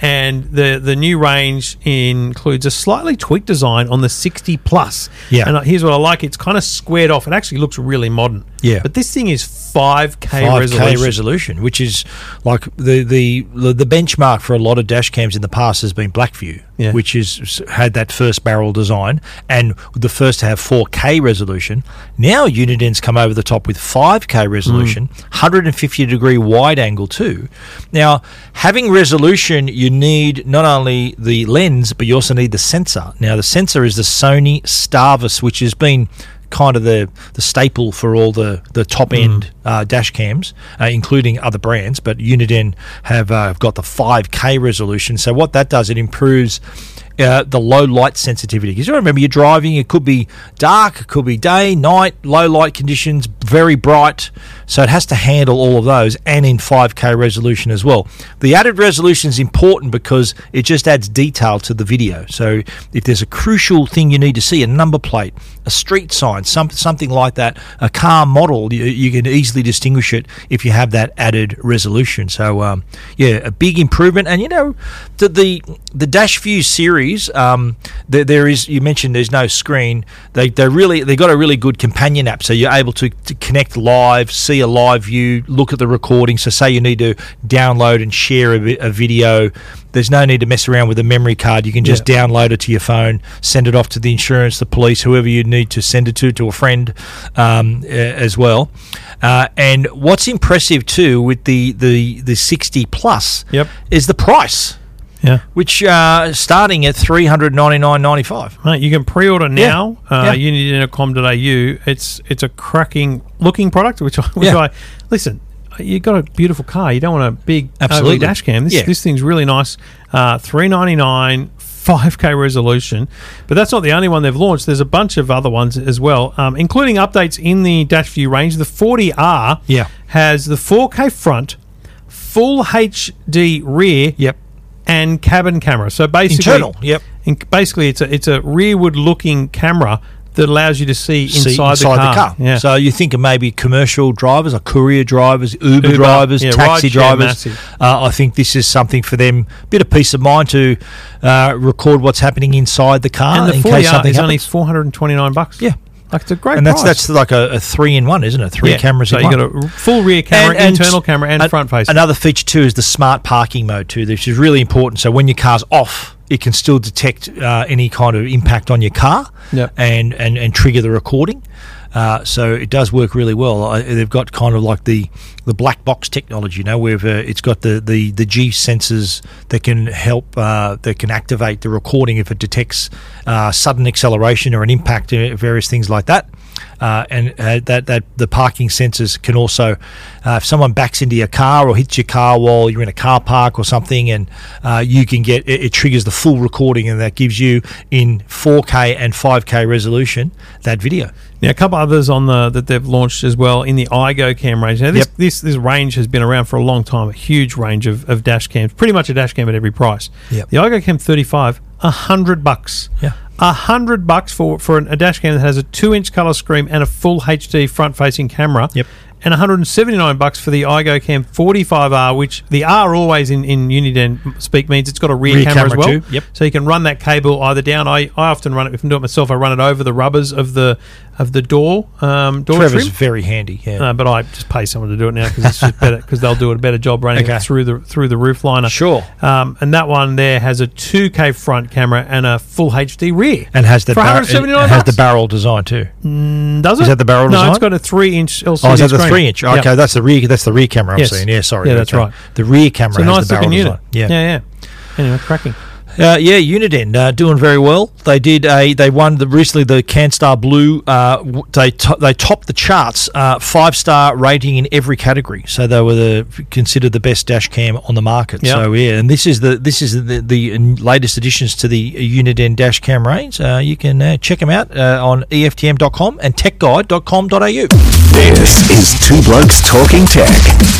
and the the new range includes a slightly tweaked design on the sixty plus. Yeah. And here's what I like: it's kind of squared off. It actually looks really modern. Yeah. But this thing is five K five K resolution. resolution, which is like the, the the benchmark for a lot of dash cams in the past has been Blackview, Yeah. which is had that first barrel design and the first to have four K resolution. Now Uniden's come over the top with five K resolution, Mm. one hundred fifty degree wide angle too. Now, having resolution, you need not only the lens, but you also need the sensor. Now, the sensor is the Sony Starvis, which has been kind of the, the staple for all the, the top end uh, dash cams, uh, including other brands, but Uniden have uh, got the five K resolution. So what that does, it improves uh, the low light sensitivity. Because you remember, you're driving, it could be dark, it could be day, night, low light conditions, very bright. So it has to handle all of those, and in five K resolution as well. The added resolution is important because it just adds detail to the video. So if there's a crucial thing you need to see, a number plate, a street sign, some, something like that, a car model, you, you can easily distinguish it if you have that added resolution. So um, yeah, a big improvement. And you know, the the, the Dash View series, um, there, there is, you mentioned there's no screen. They they really they got a really good companion app, so you're able to, to connect live, see a live view, look at the recording. So say you need to download and share a, vi- a video, there's no need to mess around with a memory card. You can just Yeah. download it to your phone, send it off to the insurance, the police, whoever you need to send it to, to a friend um, uh, as well. Uh, and what's impressive too with the, the, the sixty plus Yep. is the price, Yeah. which uh, starting at three hundred ninety-nine ninety-five. Mate, you can pre-order now. Yeah. Uh, uniden dot com dot a u. It's it's a cracking looking product. Which I, which Yeah. I listen. You got a beautiful car. You don't want a big Absolutely. ugly dash cam. This Yeah. this thing's really nice. Uh, three ninety-nine, five K resolution. But that's not the only one they've launched. There's a bunch of other ones as well, um, including updates in the Dash View range. The forty R Yeah. has the four K front, full H D rear, Yep. and cabin camera. So basically, Internal. Yep. in, basically, it's a it's a rearward-looking camera that allows you to see inside, See inside the car. Yeah. So you think of maybe commercial drivers, like courier drivers, Uber, Uber, drivers, yeah, taxi rideshare, drivers. massive. Uh, I think this is something for them, bit of peace of mind to uh, record what's happening inside the car and the in forty case R something is happens. only four hundred twenty-nine bucks. Yeah. Like, it's a great and that's price. that's like a, a three in one, isn't it? Three Yeah. cameras So in you one. got a full rear camera, And- and internal camera, and an- front facing. Another feature too is the smart parking mode too, which is really important. So when your car's off, it can still detect uh, any kind of impact on your car Yep. and, and, and trigger the recording. Uh, so it does work really well. Uh, they've got kind of like the, the black box technology, you know, where uh, it's got the, the, the G sensors that can help, uh, that can activate the recording if it detects uh, sudden acceleration or an impact, uh, various things like that. Uh, and uh, that that the parking sensors can also, uh, if someone backs into your car or hits your car while you're in a car park or something, and uh, you can get it, it triggers the full recording, and that gives you in four K and five K resolution that video. Now, a couple others on the that they've launched as well in the iGo cam range. Now, this, Yep. this this range has been around for a long time. A huge range of, of dash cams, pretty much a dash cam at every price. Yep. The iGo Cam thirty-five, a hundred bucks. Yeah. A hundred bucks for for an, a dash cam that has a two-inch color screen and a full H D front-facing camera. Yep. And one hundred seventy-nine bucks for the iGo Cam forty-five R, which the R always in, in Uniden speak means it's got a rear, Rear camera, camera as well. too, yep. So you can run that cable either down. I, I often run it, if I do it myself, I run it over the rubbers of the of the door um, door Trevor's trim. very handy. Yeah. Uh, but I just pay someone to do it now because it's just better because they'll do a better job running Okay. it through the through the roof liner. Sure. Um, and that one there has a two K front camera and a full H D rear. And has the For bar- one hundred seventy-nine it has the bucks. barrel design too. Mm, Does it? Is that the barrel no, design? it's got a three-inch L C D Oh, is that the screen. three inch? Yep. Okay, that's the rear. That's the rear camera. I'm Yes. seeing. Yeah, sorry. Yeah, that's Okay. right. The rear camera It's a has nice the barrel looking design. unit. Yeah. yeah, yeah. Anyway, cracking. Uh, yeah, Uniden uh, doing very well. They did a they won the recently the CanStar Blue. Uh, w- they to, they topped the charts, uh, five star rating in every category. So they were the considered the best dash cam on the market. Yep. So yeah, and this is the this is the, the latest additions to the Uniden dash cam range. Uh, you can uh, check them out uh, on E F T M dot com and tech guide dot com dot a u. This is Two Blokes Talking Tech.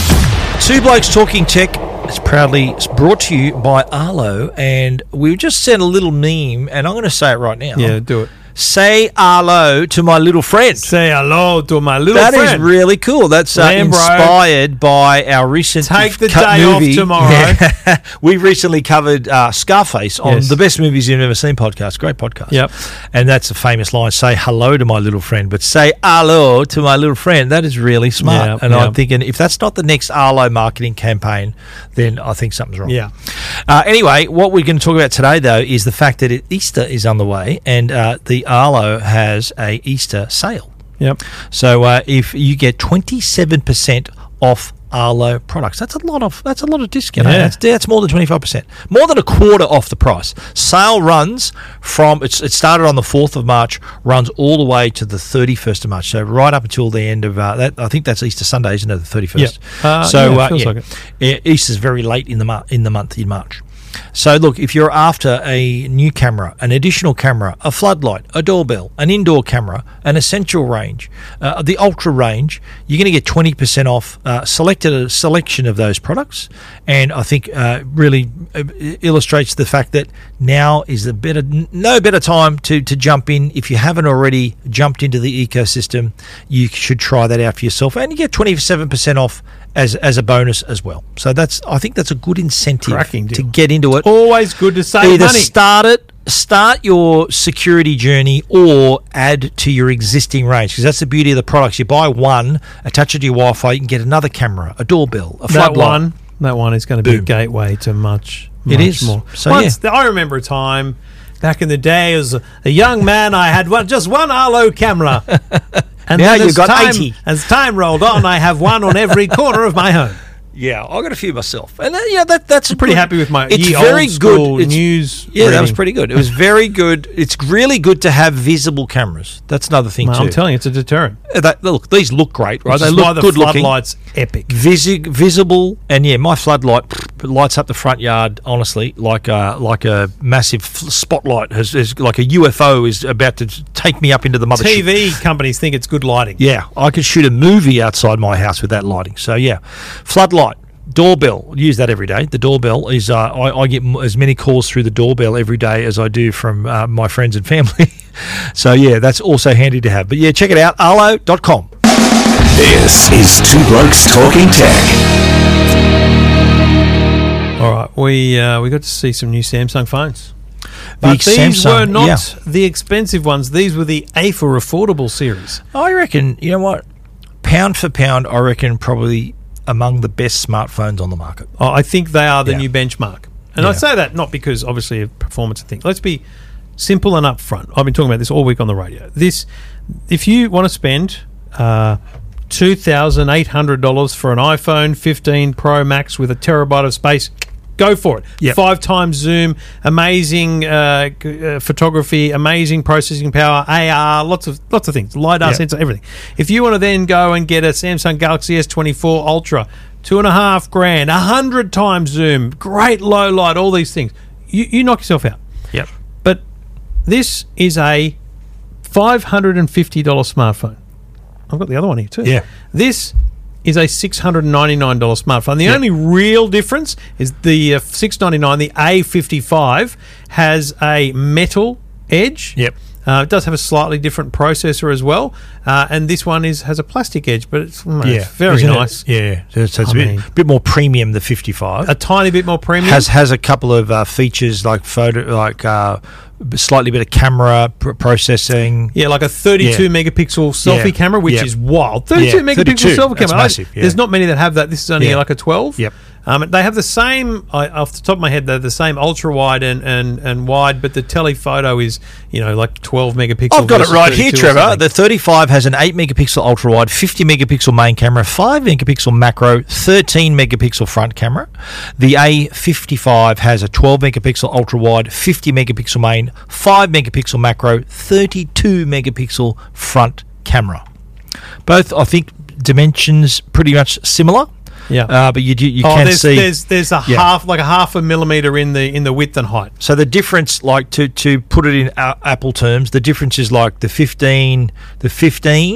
Two Blokes Talking Tech is proudly brought to you by Arlo, and we just sent a little meme, and I'm going to say it right now. Yeah, do it. Say hello to my little friend. Say hello to my little That is friend. really cool. That's uh, Lambro. inspired by our recent Take the cut day movie. off tomorrow. Yeah. We recently covered uh, Scarface on Yes. the Best Movies You've Never Seen podcast. Great podcast. Yep. And that's a famous line, say hello to my little friend, but say hello to my little friend. That is really smart. Yep, and I'm yep. thinking if that's not the next Arlo marketing campaign, then I think something's wrong. Yeah. Uh, anyway, what we're going to talk about today, though, is the fact that it, Easter is on the way, and uh, the Arlo has a Easter sale. Yep. So uh, if you get twenty-seven percent off Arlo products, that's a lot of that's a lot of discount. Yeah. That's, that's more than twenty-five percent, more than a quarter off the price. Sale runs from it's, it started on the fourth of March, runs all the way to the thirty-first of March. So right up until the end of uh, that. I think that's Easter Sunday, isn't it? The thirty-first. Yep. Uh, so yeah, uh, feels yeah, like E- Easter's very late in the mo- in the month in March. So look, if you're after a new camera, an additional camera, a floodlight, a doorbell, an indoor camera, an essential range, uh, the ultra range, you're going to get twenty percent off uh, selected a selection of those products. And I think uh, really uh, illustrates the fact that now is the better, no better time to, to jump in. If you haven't already jumped into the ecosystem, you should try that out for yourself. And you get twenty-seven percent off as as a bonus as well. So that's I think that's a good incentive Cracking deal. to get into it. Always good to save Either money. start it, start your security journey, or add to your existing range, because that's the beauty of the products. You buy one, attach it to your Wi-Fi, you can get another camera, a doorbell, a that floodlight. one, that one is going to be a Boom. gateway to much, It much is. more. So, Once, I remember a time back in the day as a, a young man, I had one, just one Arlo camera. And Now then you've as got time, eighty. As time rolled on, I have one on every corner of my home. Yeah, I got a few myself, and uh, yeah, that that's I'm pretty good. happy with my It's ye very old school good. It's, news. yeah, that was reading. pretty good. It was very good. It's really good to have visible cameras. That's another thing Well, too. I'm telling you, it's a deterrent. Uh, that, look, these look great, right? Which They is look why the good looking. floodlight's epic. Visi- visible, and yeah, my floodlight pff, lights up the front yard. Honestly, like a like a massive f- spotlight, has, has like a U F O is about to take me up into the mothership. T V companies think it's good lighting. Yeah, I could shoot a movie outside my house with that lighting. So yeah, floodlight, doorbell. Use that every day. The doorbell is uh, I, I get m- as many calls through the doorbell every day as I do from uh, my friends and family. So yeah, that's also handy to have. But yeah, check it out, arlo dot com. This is Two Blokes Talking Tech. All right, we uh, we got to see some new Samsung phones. The But these Samsung, were not yeah. the expensive ones. These were the A for affordable series. I reckon, you know what, pound for pound, I reckon probably among the best smartphones on the market. Oh, I think they are the Yeah. new benchmark. And I Yeah. say that not because obviously of performance and things. Let's be simple and upfront. I've been talking about this all week on the radio. This, if you want to spend uh, two thousand eight hundred dollars for an iPhone fifteen Pro Max with a terabyte of space, go for it. Yep. Five times zoom, amazing uh, g- uh, photography, amazing processing power, A R, lots of lots of things, lidar Yep. sensor, everything. If you want to then go and get a Samsung Galaxy S twenty-four Ultra, two and a half grand, a hundred times zoom, great low light, all these things, you, you knock yourself out. Yep. But this is a five hundred fifty dollars smartphone. I've got the other one here too. Yeah. This is a six hundred ninety-nine dollars smartphone. The Yep. only real difference is the uh, six ninety-nine, the A fifty-five, has a metal edge. Yep. Uh, it does have a slightly different processor as well, uh, and this one is has a plastic edge, but it's, mm, it's very Isn't it? nice. Yeah, so it's, it's I a bit, mean- bit more premium. The fifty-five A tiny bit more premium. has has a couple of uh, features like photo, like uh, slightly better camera pr- processing. Yeah, like a thirty-two Yeah. megapixel selfie Yeah. camera, which Yep. is wild. thirty-two Yeah, megapixel thirty-two. selfie That's camera. I- massive, yeah. There's not many that have that. This is only Yeah. like a twelve. Yep. Um, they have the same, I, off the top of my head, they're the same ultra wide and, and, and wide, but the telephoto is, you know, like twelve megapixel. I've got it versus right here, thirty-two or Trevor. something. The thirty-five has an eight megapixel ultra wide, fifty megapixel main camera, five megapixel macro, thirteen megapixel front camera. The A fifty-five has a twelve megapixel ultra wide, fifty megapixel main, five megapixel macro, thirty-two megapixel front camera. Both, I think, dimensions pretty much similar. Yeah. Uh, but you do, you oh, can there's, see. there's there's a Yeah. half, like a half a millimeter in the in the width and height. So the difference, like to, to put it in a- Apple terms, the difference is like the fifteen, the fifteen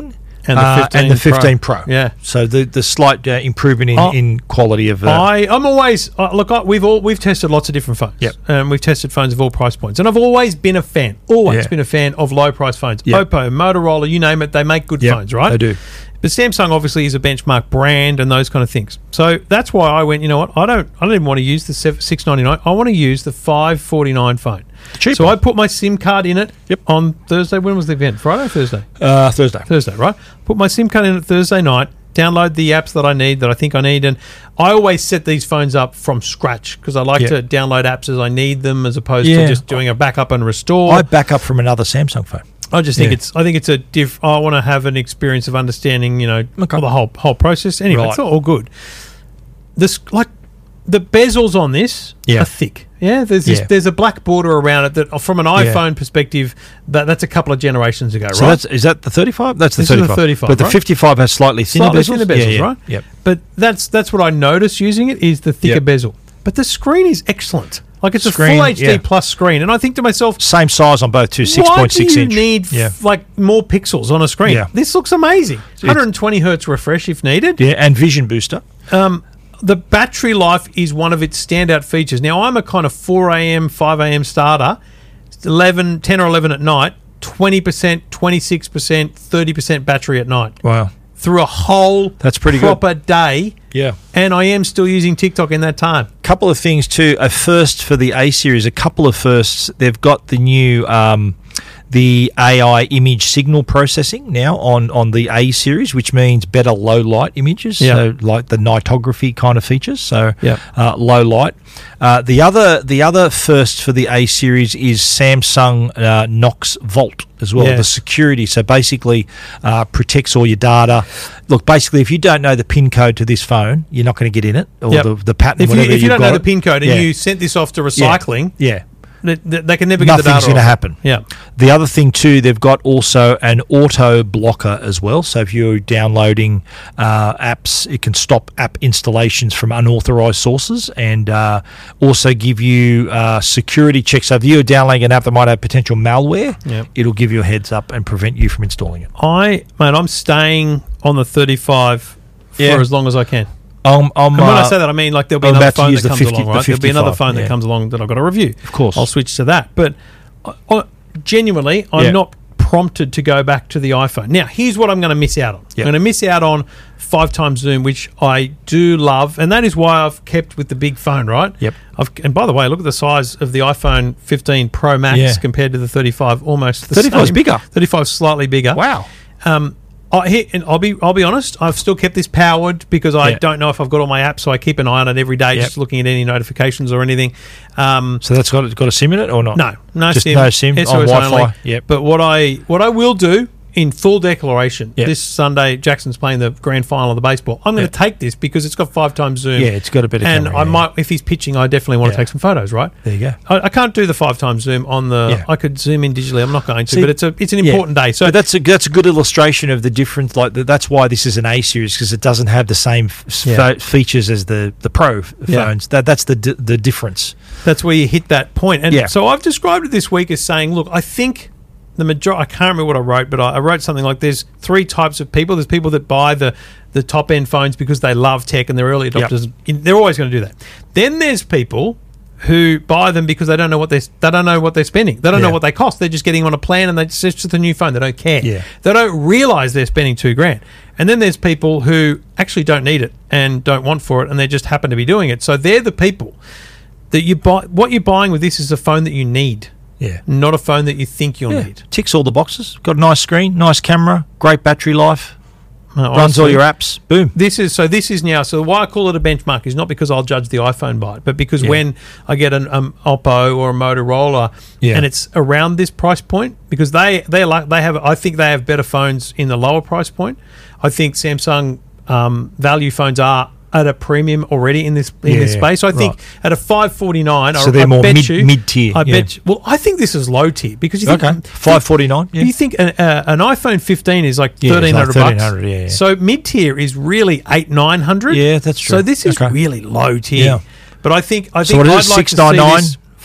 And the uh, fifteen, and the fifteen Pro. Yeah. So the the slight uh, improvement in, Oh, in quality of. Uh, I, I'm always uh, look. I, we've all we've tested lots of different phones. Yep. Um, we've tested phones of all price points, and I've always been a fan. Always Yeah. been a fan of low price phones. Yep. Oppo, Motorola, you name it, they make good Yep, phones, right? they do. But Samsung obviously is a benchmark brand and those kind of things. So that's why I went. You know what? I don't. I don't even want to use the six ninety-nine. I want to use the five forty-nine phone. Cheaper. So I put my SIM card in it. Yep. On Thursday. When was the event? Friday or Thursday? uh, Thursday. Thursday, right? Put my SIM card in it Thursday night, download the apps that I need, that I think I need, and I always set these phones up from scratch because I like Yeah. to download apps as I need them as opposed Yeah. to just doing a backup and restore. I back up from another Samsung phone. I just think Yeah. it's I think it's a diff I want to have an experience of understanding, you know, Okay. the whole whole process. Anyway, Right. it's all good. This like the bezels on this Yeah. are thick. Yeah, there's this, Yeah. there's a black border around it that, from an iPhone perspective, that that's a couple of generations ago, So right? that's is that the thirty-five? That's the This is the thirty-five. thirty-five, But the right? fifty-five has slightly thinner Slightly bezels. thinner bezels, yeah, yeah. right? Yep. But that's that's what I notice using it is the thicker Yep. bezel. But the screen is excellent. Like it's Screen, a full H D yeah. plus screen, and I think to myself, Same size on both too. Six why point do six you inch. need yeah. f- like more pixels on a screen? Yeah. This looks amazing. one hundred twenty hertz refresh if needed. Yeah, and vision booster. Um, the battery life is one of its standout features. Now I'm a kind of four a.m., five a.m. starter. It's eleven, ten or eleven at night. Twenty percent, twenty six percent, thirty percent battery at night Wow. through a whole That's pretty good. proper day. Yeah. And I am still using TikTok in that time. Couple of things too. A first for the A series. A couple of firsts. They've got the new um, the A I image signal processing now on on the A series, which means better low light images. Yeah. So like the nightography kind of features. So Yeah. uh, low light. Uh, the other the other first for the A series is Samsung uh, Knox Vault as well. Yeah. The security. So basically uh, protects all your data. Look, basically, if you don't know the PIN code to this phone, you're not going to get in it or Yep. the, the pattern. If you, whatever if you you've don't know got the it. PIN code and Yeah. you sent this off to Yeah. recycling, Yeah. they, they they can never get the data. Nothing's going to off it. happen. Yeah. The other thing too, they've got also an auto blocker as well. So if you're downloading uh, apps, it can stop app installations from unauthorized sources and uh, also give you uh, security checks. So if you're downloading an app that might have potential malware, Yep. it'll give you a heads up and prevent you from installing it. I man, I'm staying on the thirty-five for Yeah. as long as I can. Um, I'm, And when I uh, say that, I mean like there'll be I'm another about to phone use that the comes fifty along, the right? There'll be another fifty-five, phone that yeah. comes along that I've got to review. Of course. I'll switch to that. But I, I, genuinely, I'm Yeah. not prompted to go back to the iPhone. Now, here's what I'm going to miss out on. Yep. I'm going to miss out on five times zoom, which I do love, and that is why I've kept with the big phone, right? Yep. I've, and by the way, look at the size of the iPhone fifteen Pro Max Yeah. compared to the thirty-five, almost the thirty-five is same. bigger. thirty-five slightly bigger. Wow. Um, I hit, and I'll be I'll be honest. I've still kept this powered because I Yeah. don't know if I've got all my apps, so I keep an eye on it every day, Yep. just looking at any notifications or anything. Um, So that's got got a SIM in it or not? no, no Just SIM, no SIM S on O S Wi-Fi. only. Yep. But what I what I will do in full declaration Yep. this Sunday, Jackson's playing the grand final of the baseball. I'm going Yep. to take this because it's got five times zoom. Yeah, it's got a better and camera, I yeah. might, if he's pitching, I definitely want Yeah. to take some photos. Right. There you go. I, I can't do the five times zoom on the. Yeah. I could zoom in digitally. I'm not going to, See, but it's a it's an Yeah. important day. So but that's a that's a good illustration of the difference. Like the, that's why this is an A series because it doesn't have the same f- Yeah. f- features as the the Pro f- Yeah. phones. That that's the di- the difference. that's where you hit that point. And Yeah. so I've described it this week as saying, look, I think the majority, I can't remember what I wrote, but I, I wrote something like there's three types of people. There's people that buy the, the top end phones because they love tech and they're early adopters. In- They're always going to do that. Then there's people who buy them because they don't know what they they don't know what they're spending. They don't know Yeah. what they cost. They're just getting on a plan and they just, it's just a new phone. They don't care. Yeah. They don't realize they're spending two grand. And then there's people who actually don't need it and don't want for it and they just happen to be doing it. So they're the people that you buy. What you're buying with this is a phone that you need, Yeah. not a phone that you think you'll Yeah. need. Ticks all the boxes. Got a nice screen, nice camera, great battery life. Uh, Runs honestly, all your apps. Boom. This is so. This is now. So why I call it a benchmark is not because I'll judge the iPhone by it, but because Yeah. when I get an um, Oppo or a Motorola, Yeah. and it's around this price point, because they they like they have. I think they have better phones in the lower price point. I think Samsung um, value phones are at a premium already in this in this Yeah, space. So I think right. at a five forty nine, So I, they're I more bet mid- you, mid-tier, I yeah. bet. You, well, I think this is low tier because you think Okay. Five forty nine. Yeah. you think an, uh, an iPhone fifteen is like Yeah, it's thirteen hundred like bucks. thirteen hundred, yeah, yeah. So mid tier is really eight nine hundred. Yeah, that's true. So this is Okay. really low tier. Yeah. But I think I So think what is I'd it? like Six to see nine nine. this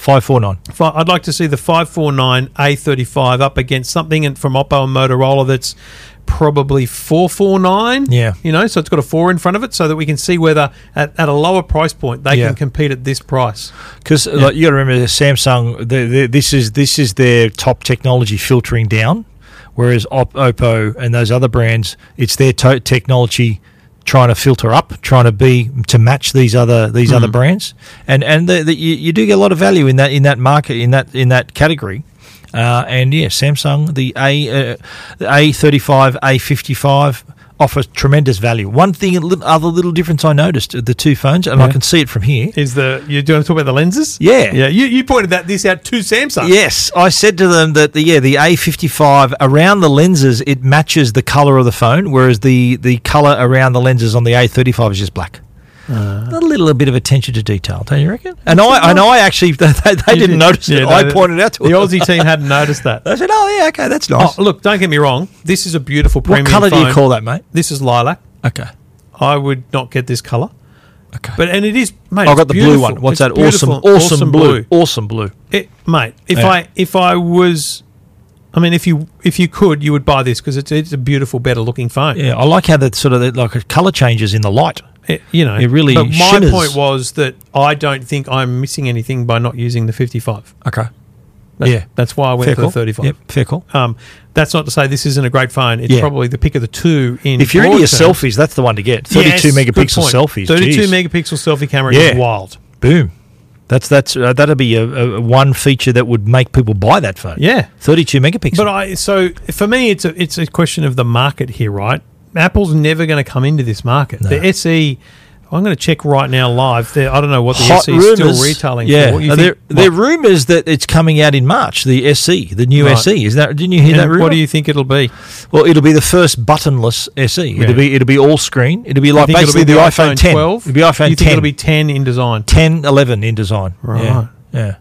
five four nine. Fi- I'd like to see the five forty-nine A thirty-five up against something in- from Oppo and Motorola that's probably four forty-nine. Yeah. You know, so it's got a four in front of it so that we can see whether at, at a lower price point they Yeah. can compete at this price. Because like, you got to remember, Samsung. The, the, this is this is their top technology filtering down, whereas Op, Oppo and those other brands, it's their to- technology trying to filter up, trying to be to match these other these other brands, and and the, the, you, you do get a lot of value in that in that market in that in that category. Uh, and yeah, Samsung, the A uh, the A thirty-five, A fifty-five offers tremendous value. One thing, a little, other little difference I noticed, the two phones, and Yeah. I can see it from here. Is the you do you want to talk about the lenses? Yeah. Yeah. You, you pointed that this out to Samsung. Yes, I said to them that the yeah the A fifty-five around the lenses it matches the color of the phone, whereas the the color around the lenses on the A thirty-five is just black. Uh, A little bit of attention to detail, don't you reckon? And I and I actually they, they You didn't did- notice it. yeah, I no, pointed out to the them. Aussie team hadn't noticed that. They said, "Oh yeah, okay, that's nice." Oh, look, don't get me wrong. This is a beautiful what premium color do phone. you call that, mate? This is lilac. Okay, I would not get this color. okay. But and it is, mate. I've got it's the blue beautiful. one. What's It's that? Awesome, beautiful. awesome, blue. awesome blue. It, mate, if Yeah. I if I was, I mean, if you if you could, you would buy this because it's it's a beautiful, better looking phone. Yeah, I like how that sort of like color changes in the light. It- you know, It really But my shimmers. point was that I don't think I'm missing anything by not using the fifty-five. Okay, That's, yeah, that's why I went fair for call. the thirty-five. Yep, fair call. Um, that's not to say this isn't a great phone. It's Yeah. probably the pick of the two in. If you're into broad your terms. selfies, that's the one to get. thirty-two Yes, megapixel good point. selfies. thirty-two geez. megapixel selfie camera Yeah. is wild. Boom. That's that's uh, that'd be a, a one feature that would make people buy that phone. Yeah. thirty-two megapixel. But I so for me, it's a it's a question of the market here, right? Apple's never going to come into this market. No. The S E, I'm going to check right now live. The, I don't know what the Hot S E is still rumours, retailing yeah. for. You Are think- there there are what- rumours that it's coming out in March. The S E, the new Right. S E. Is that? Didn't you hear that and rumor? what do you think it'll be? Well, it'll be the first buttonless S E. Yeah. It'll be it'll be all screen. It'll be I like think it'll basically be the iPhone ten. twelve. It'll be iPhone you think ten. it'll be ten in design? ten, eleven in design. Right. Yeah. Yeah.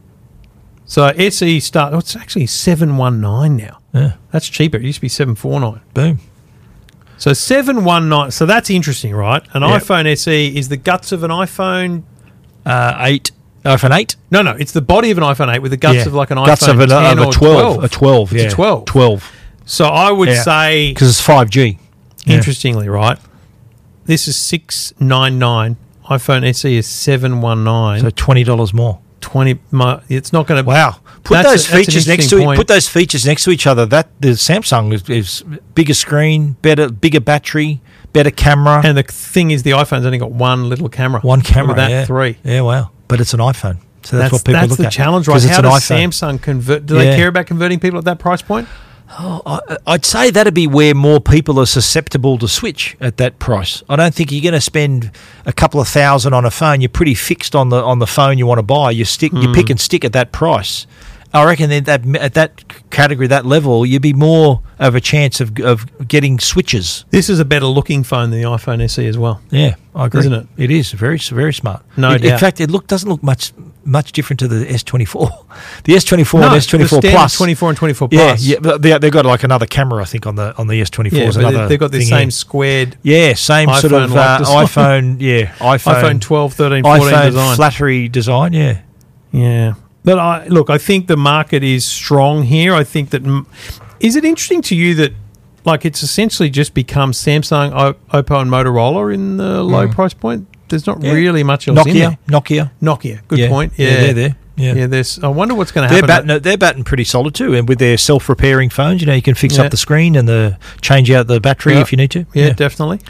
So S E start. Oh, it's actually seven one nine now. Yeah. That's cheaper. It used to be seven four nine. Boom. So seven one nine. So that's interesting, right? An Yeah. iPhone S E is the guts of an iPhone. Uh, eight. iPhone eight. No, no, it's the body of an iPhone eight with the guts Yeah. of like an Guts iPhone of, an, ten of or a twelve. A twelve. It's a Yeah. twelve. Twelve. So I would Yeah. say, Because it's five G. Yeah. interestingly, right? This is six nine nine. iPhone S E is seven one nine. So twenty dollars more. twenty. My, it's not going to. Wow. Put That's those a- that's an features next interesting to point. put those features next to each other. That the Samsung is, is bigger screen, better, bigger battery, better camera, And the thing is, the iPhone's only got one little camera. one camera. Look at that yeah. three. Yeah, wow. But it's an iPhone, so that's, That's, what people that's look the at. challenge, 'Cause right? it's How an does iPhone. Samsung convert? Do Yeah. they care about converting people at that price point? I, I'd say that'd be where more people are susceptible to switch at that price. I don't think you're going to spend a couple of thousand on a phone. You're pretty fixed on the on the phone you want to buy. You stick, you pick and stick at that price. I reckon that, that at that category, that level, you'd be more of a chance of of getting switches. This is a better looking phone than the iPhone S E as well. Yeah, I agree. Isn't it? It is very very smart. No It- In doubt. fact, it look doesn't look much much different to the S twenty-four. The S twenty-four No, and S twenty-four the standard Plus. twenty-four and twenty-four Yeah, Plus. yeah, but they they've got like another camera, I think, on the on the S twenty-four. Yeah, is but another they- they've got the thing, same yeah. squared Yeah, same sort of iPhone-like uh, design. iPhone. Yeah, iPhone. iPhone twelve, thirteen, fourteen iPhone design. flattery design. Yeah, Yeah. But I look, I think the market is strong here. I think that m- is it interesting to you that like it's essentially just become Samsung, o- Oppo, and Motorola in the low price point. There's not Yeah. really much else in there. Nokia, Nokia. Nokia, good Yeah. point. Yeah, Yeah, they're there. Yeah. yeah. There's. I wonder what's going to They're happen. batting. They're batting pretty solid too, and with their self-repairing phones, you know, you can fix Yeah. up the screen and the change out the battery Yeah. if you need to. yeah, definitely.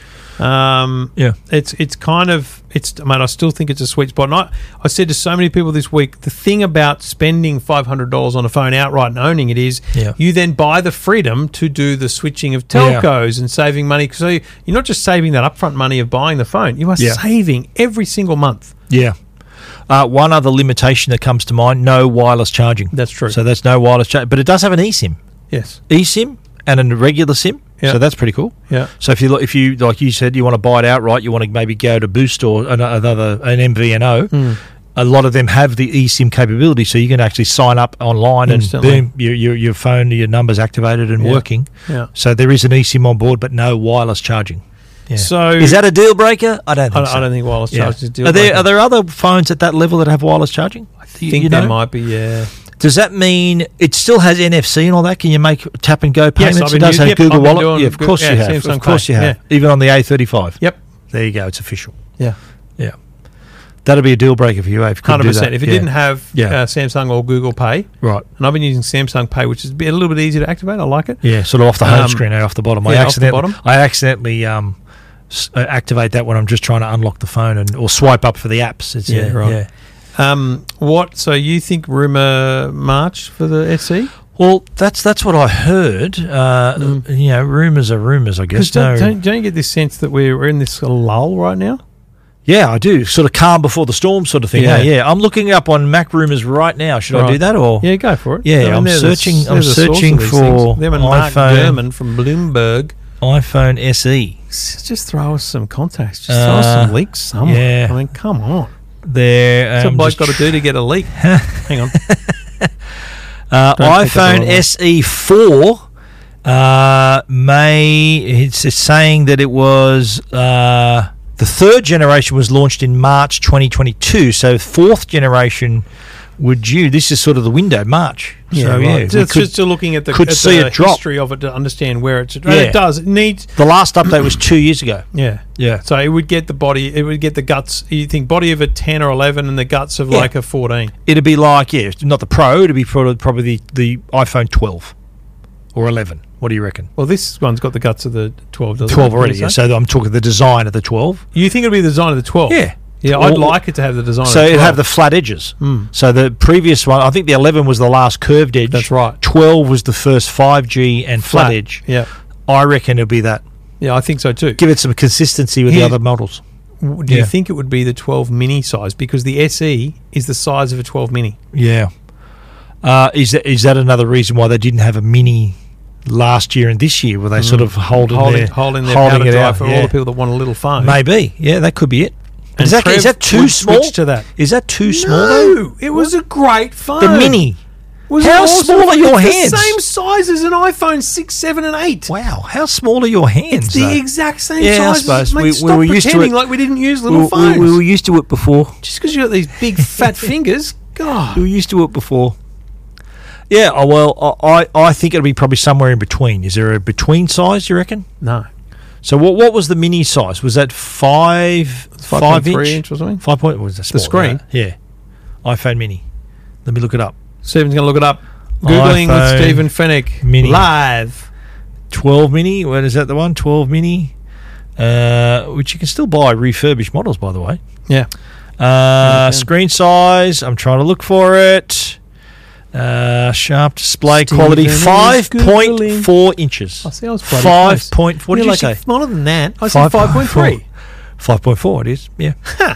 Um, yeah. it's it's kind of it's. I mean, I still think it's a sweet spot. And I, I said to so many people this week, the thing about spending five hundred dollars on a phone outright and owning it is, Yeah. you then buy the freedom to do the switching of Yeah. telcos and saving money. So you're not just saving that upfront money of buying the phone; you are Yeah. saving every single month. Yeah. Uh, one other limitation that comes to mind: no wireless charging. That's true. So that's no wireless charge, but it does have an eSIM, Yes. eSIM, and a regular SIM. Yeah. So that's pretty cool. Yeah. So if you look, if you like you said, you want to buy it outright, you want to maybe go to Boost or an- another an M V N O. Mm. A lot of them have the eSIM capability, so you can actually sign up online Instantly. and boom, your, your your phone, your number's activated and Yeah. working. Yeah. So there is an eSIM on board, but no wireless charging. Yeah. So is that a deal breaker? I don't I, think so. I don't think wireless Yeah. charging is a deal Are there breaker. are there other phones at that level that have wireless charging? I think there might be, yeah. Does that mean it still has N F C and all that? Can you make tap and go payments? I've it been does using- have yep, Google I've been Wallet. doing Yeah, of Goo- course yeah, you have. Samsung Of course Pay, you have. yeah. Even on the A thirty-five. Yep. There you go. It's official. Yeah. Yeah. That'd be a deal breaker for you, eh, if you couldn't one hundred do percent. that. If it Yeah. didn't have Yeah. uh, Samsung or Google Pay, Right. and I've been using Samsung Pay, which is a, bit, a little bit easier to activate. I like it. Yeah, sort of off the home Um, screen, eh, off the bottom. I yeah, off the accidentally, bottom. I accidentally um, s- uh, activate that when I'm just trying to unlock the phone and or swipe up for the apps. It's, Yeah, yeah, right. Yeah. Um, what? So you think rumour March for the S E? Well, that's that's what I heard. Uh, Mm. You know, rumours are rumours, I guess. Because don't, No, don't, don't you get this sense that we're, we're in this lull right now? yeah, I do. Sort of calm before the storm, sort of thing. Yeah. Yeah, yeah. I'm looking up on Mac rumours right now. Should I Right. do that or? Yeah, go for it. Yeah, I mean, I'm they're the- searching- they're I'm the source of searching these for things. Them and Mark iPhone. Gurman from Bloomberg. iPhone S E. S- Just throw us some contacts. Just throw us Uh, some leaks somewhere. yeah. I mean, come on. There. What's a um, bloke just got to do to get a leak? Hang on. Uh, Don't pick up the iPhone wrong one. S E four uh, may it's, it's saying that it was uh, the third generation was launched in March twenty twenty-two, so fourth generation would due. This is sort of the window, March. so right. yeah, we Just, could- just looking at the, could at see the it drop. history of it to understand where it's. Yeah. It does. It needs. the last update was two years ago. Yeah. Yeah, So it would get the body. It would get the guts. You think body of a ten or eleven, and the guts of Yeah. like a fourteen. it'd be like yeah, not the Pro. It'd be probably probably the, the iPhone twelve or eleven. What do you reckon? Well, this one's got the guts of the twelve. Doesn't twelve it? already. What Yeah, do you say? so I'm talking the design of the twelve. You think it'd be the design of the twelve? Yeah. Yeah, I'd Or- like it to have the design. So of the it'd have twelve. the flat edges. Mm. So the previous one, I think the eleven was the last curved edge. That's right. twelve was the first five G and flat, Flat. edge. Yeah. I reckon it'll be that. Yeah, I think so too. Give it some consistency with Here- the other models. W- Do you Yeah. think it would be the twelve mini size? Because the S E is the size of a twelve mini. Yeah. Uh, is that is that another reason why they didn't have a mini last year and this year? Were they sort of holding holding, their holding their holding powder it dry out? for Yeah. all the people that want a little phone. Maybe. Yeah, that could be it. And Is that, Trev is that too would small? switch to that. Is that too small? though? No, it was a great phone. The mini. Was How awesome. small are your It's hands? The same size as an iPhone six, seven, and eight. Wow. How small are your hands? It's the though? exact same Yeah, I size. suppose. Mate, We- we stop were used to pretending it. like we didn't use we, little we- phones. we were used to it before. Just because you got these big fat fingers, God. We were used to it before. Yeah, oh, well, I, I think it'll be probably somewhere in between. Is there a between size, you reckon? No. So what what was the mini size? Was that five, five five point three inch? inch or something. Five point, what was that The smaller, screen? uh, Yeah. iPhone mini. Let me look it up. Stephen's going to look it up. Googling iPhone with Stephen Fennick. mini. Live. twelve mini, what is that the one? twelve mini, uh, which you can still buy refurbished models, by the way. Yeah. Uh, can. screen size, I'm trying to look for it. Uh, sharp display Stephen quality, is five point four inches. I see, I was bloody Five close. point. What did You're you like, say? Smaller than that. I said five point three. Five point four. It is. Yeah.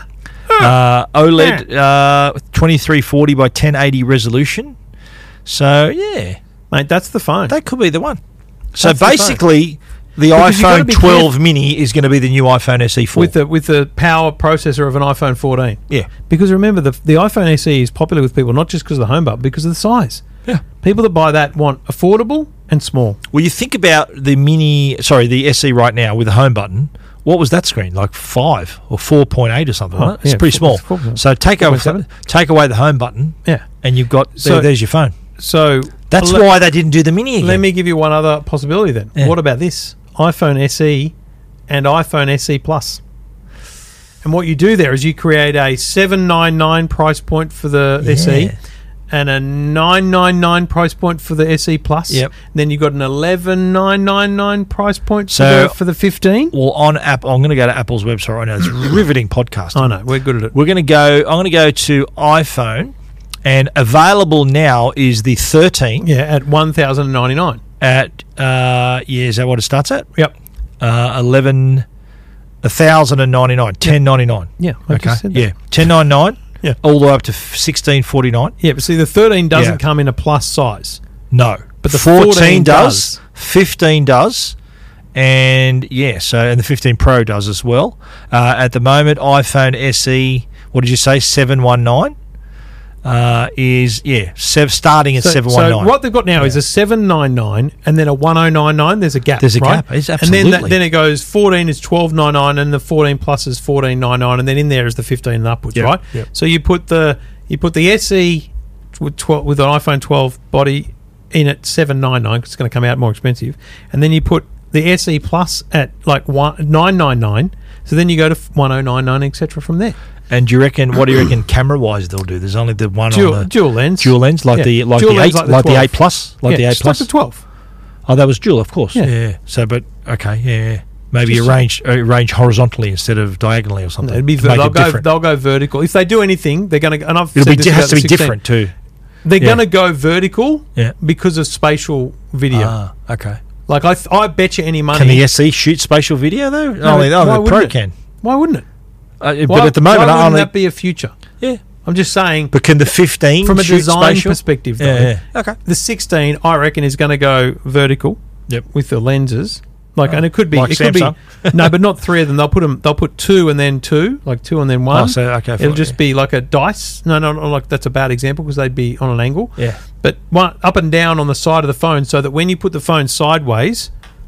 uh, OLED, uh, twenty-three forty by ten eighty resolution. So yeah, Mate, that's the phone. that could be the one. So That's the phone. basically, the Because you gotta iPhone be twelve mini is going to be the new iPhone S E four. with the with the power processor of an iPhone fourteen. yeah, Because remember, the the iPhone S E is popular with people not just because of the home button, because of the size. yeah. People that buy that want affordable and small. Well, you think about the mini, sorry, the S E right now with the home button. What was that screen? Like five or four point eight or something. Oh, Right? It's yeah, pretty four- small. four- So take four away point seven. take away the home button, Yeah. and you've got So- there, there's your phone. So That's let, why they didn't do the mini again. let me give you one other possibility then. Yeah. What about this? iPhone S E and iPhone S E Plus. And what you do there is you create a seven ninety-nine price point for the S E Yeah. and a nine ninety-nine price point for the S E Plus. Yep. Then you've got an eleven nine ninety-nine price point for, So- the, for the fifteen. Well, on Apple, I'm going to go to Apple's website right now. It's riveting podcast. I know, we're good at it. We're going to go. I'm going to go to iPhone, and available now is the thirteen Yeah, at one thousand ninety-nine. at uh, yeah. Is that what it starts at? Yep. Uh, eleven, a thousand and ninety nine, ten ninety nine. Yeah, I Okay. just said that. Yeah, ten ninety nine. Yeah. All the way up to sixteen forty nine. Yeah, but see, the thirteen doesn't Yeah. come in a plus size. No, But the fourteen fourteen does, does. fifteen does, and yeah, so and the fifteen Pro does as well. Uh, at the moment, iPhone S E, what did you say, seven one nine? uh, is yeah, sev- starting at So, seven so one nine. what they've got now is a seven ninety-nine and then a ten ninety-nine. There's a gap. There's a right? gap. It's And then absolutely. that, then it goes fourteen is twelve ninety-nine and the fourteen plus is fourteen ninety-nine and then in there is the fifteen and upwards, Yep, right? yep. So you put the you put the S E with twelve with an iPhone twelve body in at seven ninety-nine because it's going to come out more expensive, and then you put the S E Plus at like one, nine ninety-nine. So then you go to ten ninety-nine, et cetera from there. And do you reckon? What do you reckon? Camera wise, they'll do. There's only the one Dual, on the dual lens. dual lens, like Yeah. the like Dual the lens eight, like the like the twelve. eight plus, like yeah, the eight just plus. like the twelve. Oh, that was dual, of course. Yeah. Yeah. yeah. So, but okay, yeah. yeah. Maybe Just- arrange arrange horizontally instead of diagonally or something. It'd be to make they'll it go different. they'll go vertical. If they do anything, they're going to. And I've It'll said be this it has about to the be sixteen. different too. They're Yeah. going to go vertical Yeah. because of spatial video. Ah, okay. Like I, th- I bet you any money. Can the S E shoot spatial video though? No, only oh, why the wouldn't Pro it? can. Why wouldn't it? Uh, Why, but at the moment, why I wouldn't only that be a future? yeah. I'm just saying. But can the fifteen From a shoot design spatial? perspective, though, Yeah, yeah. Okay. the sixteen, I reckon, is going to go vertical. Yep. With the lenses, like, and it could be, Like it could Samsung? be, no, but not three of them. They'll put them. They'll put two and then two, like two and then one. Oh, so okay. It'll fine, just yeah. be like a dice. No, no, no, like that's a bad example because they'd be on an angle. Yeah. But one up and down on the side of the phone, so that when you put the phone sideways,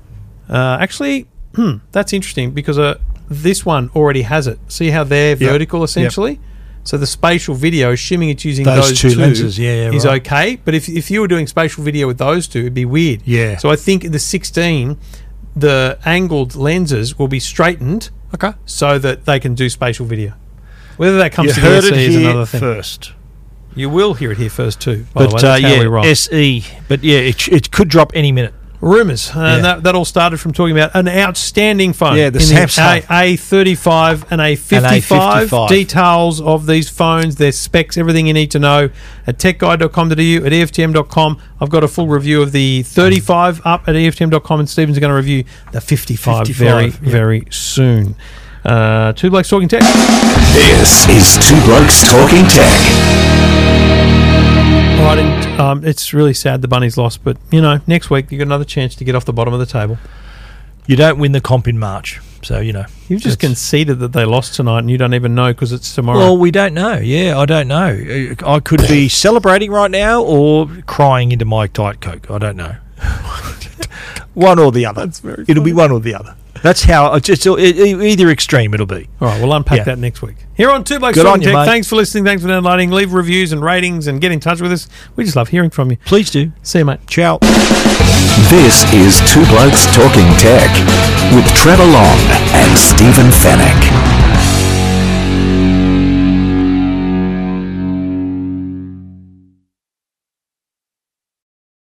uh, actually, hmm, that's interesting because uh, this one already has it. See how they're Yep. vertical essentially. So the spatial video, assuming it's using Those those, two lenses, yeah, yeah, is right. okay. But if if you were doing spatial video with those two, it'd be weird. Yeah. So I think the sixteen, the angled lenses will be straightened Okay. so that they can do spatial video. Whether that comes You to the heard S it E is here another thing. first. You will hear it here first too. By But the way, uh, that's how we yeah, roll. S E. But yeah, it, sh- it could drop any minute. Rumours, and Yeah. that, that all started from talking about an outstanding phone. Yeah, the in Samsung. A thirty-five and a fifty-five. fifty-five. Details of these phones, their specs, everything you need to know at tech guide dot com dot a u, at E F T M dot com. I've got a full review of the thirty-five up at E F T M dot com, and Stephen's going to review the fifty-five, very, fifty-five, yeah. very soon. Uh, Two Blokes Talking Tech. This is Two Blokes Talking Tech. All right, and, um, it's really sad the Bunnies lost, but, you know, next week you've got another chance to get off the bottom of the table. You don't win the comp in March, so you know. You've just That's- conceded that they lost tonight and you don't even know because it's tomorrow. Well, we don't know. Yeah, I don't know. Uh, I could be celebrating right now or crying into my Diet Coke. I don't know. One or the other. That's very It'll be one or the other. That's how. It's just, it, it- either extreme it'll be. All right, we'll unpack Yeah. that next week. Here on Two Blokes Good on Talking you, Tech. mate. Thanks for listening. Thanks for downloading. Leave reviews and ratings and get in touch with us. We just love hearing from you. Please do. See you, mate. Ciao. This is Two Blokes Talking Tech with Trevor Long and Stephen Fennick.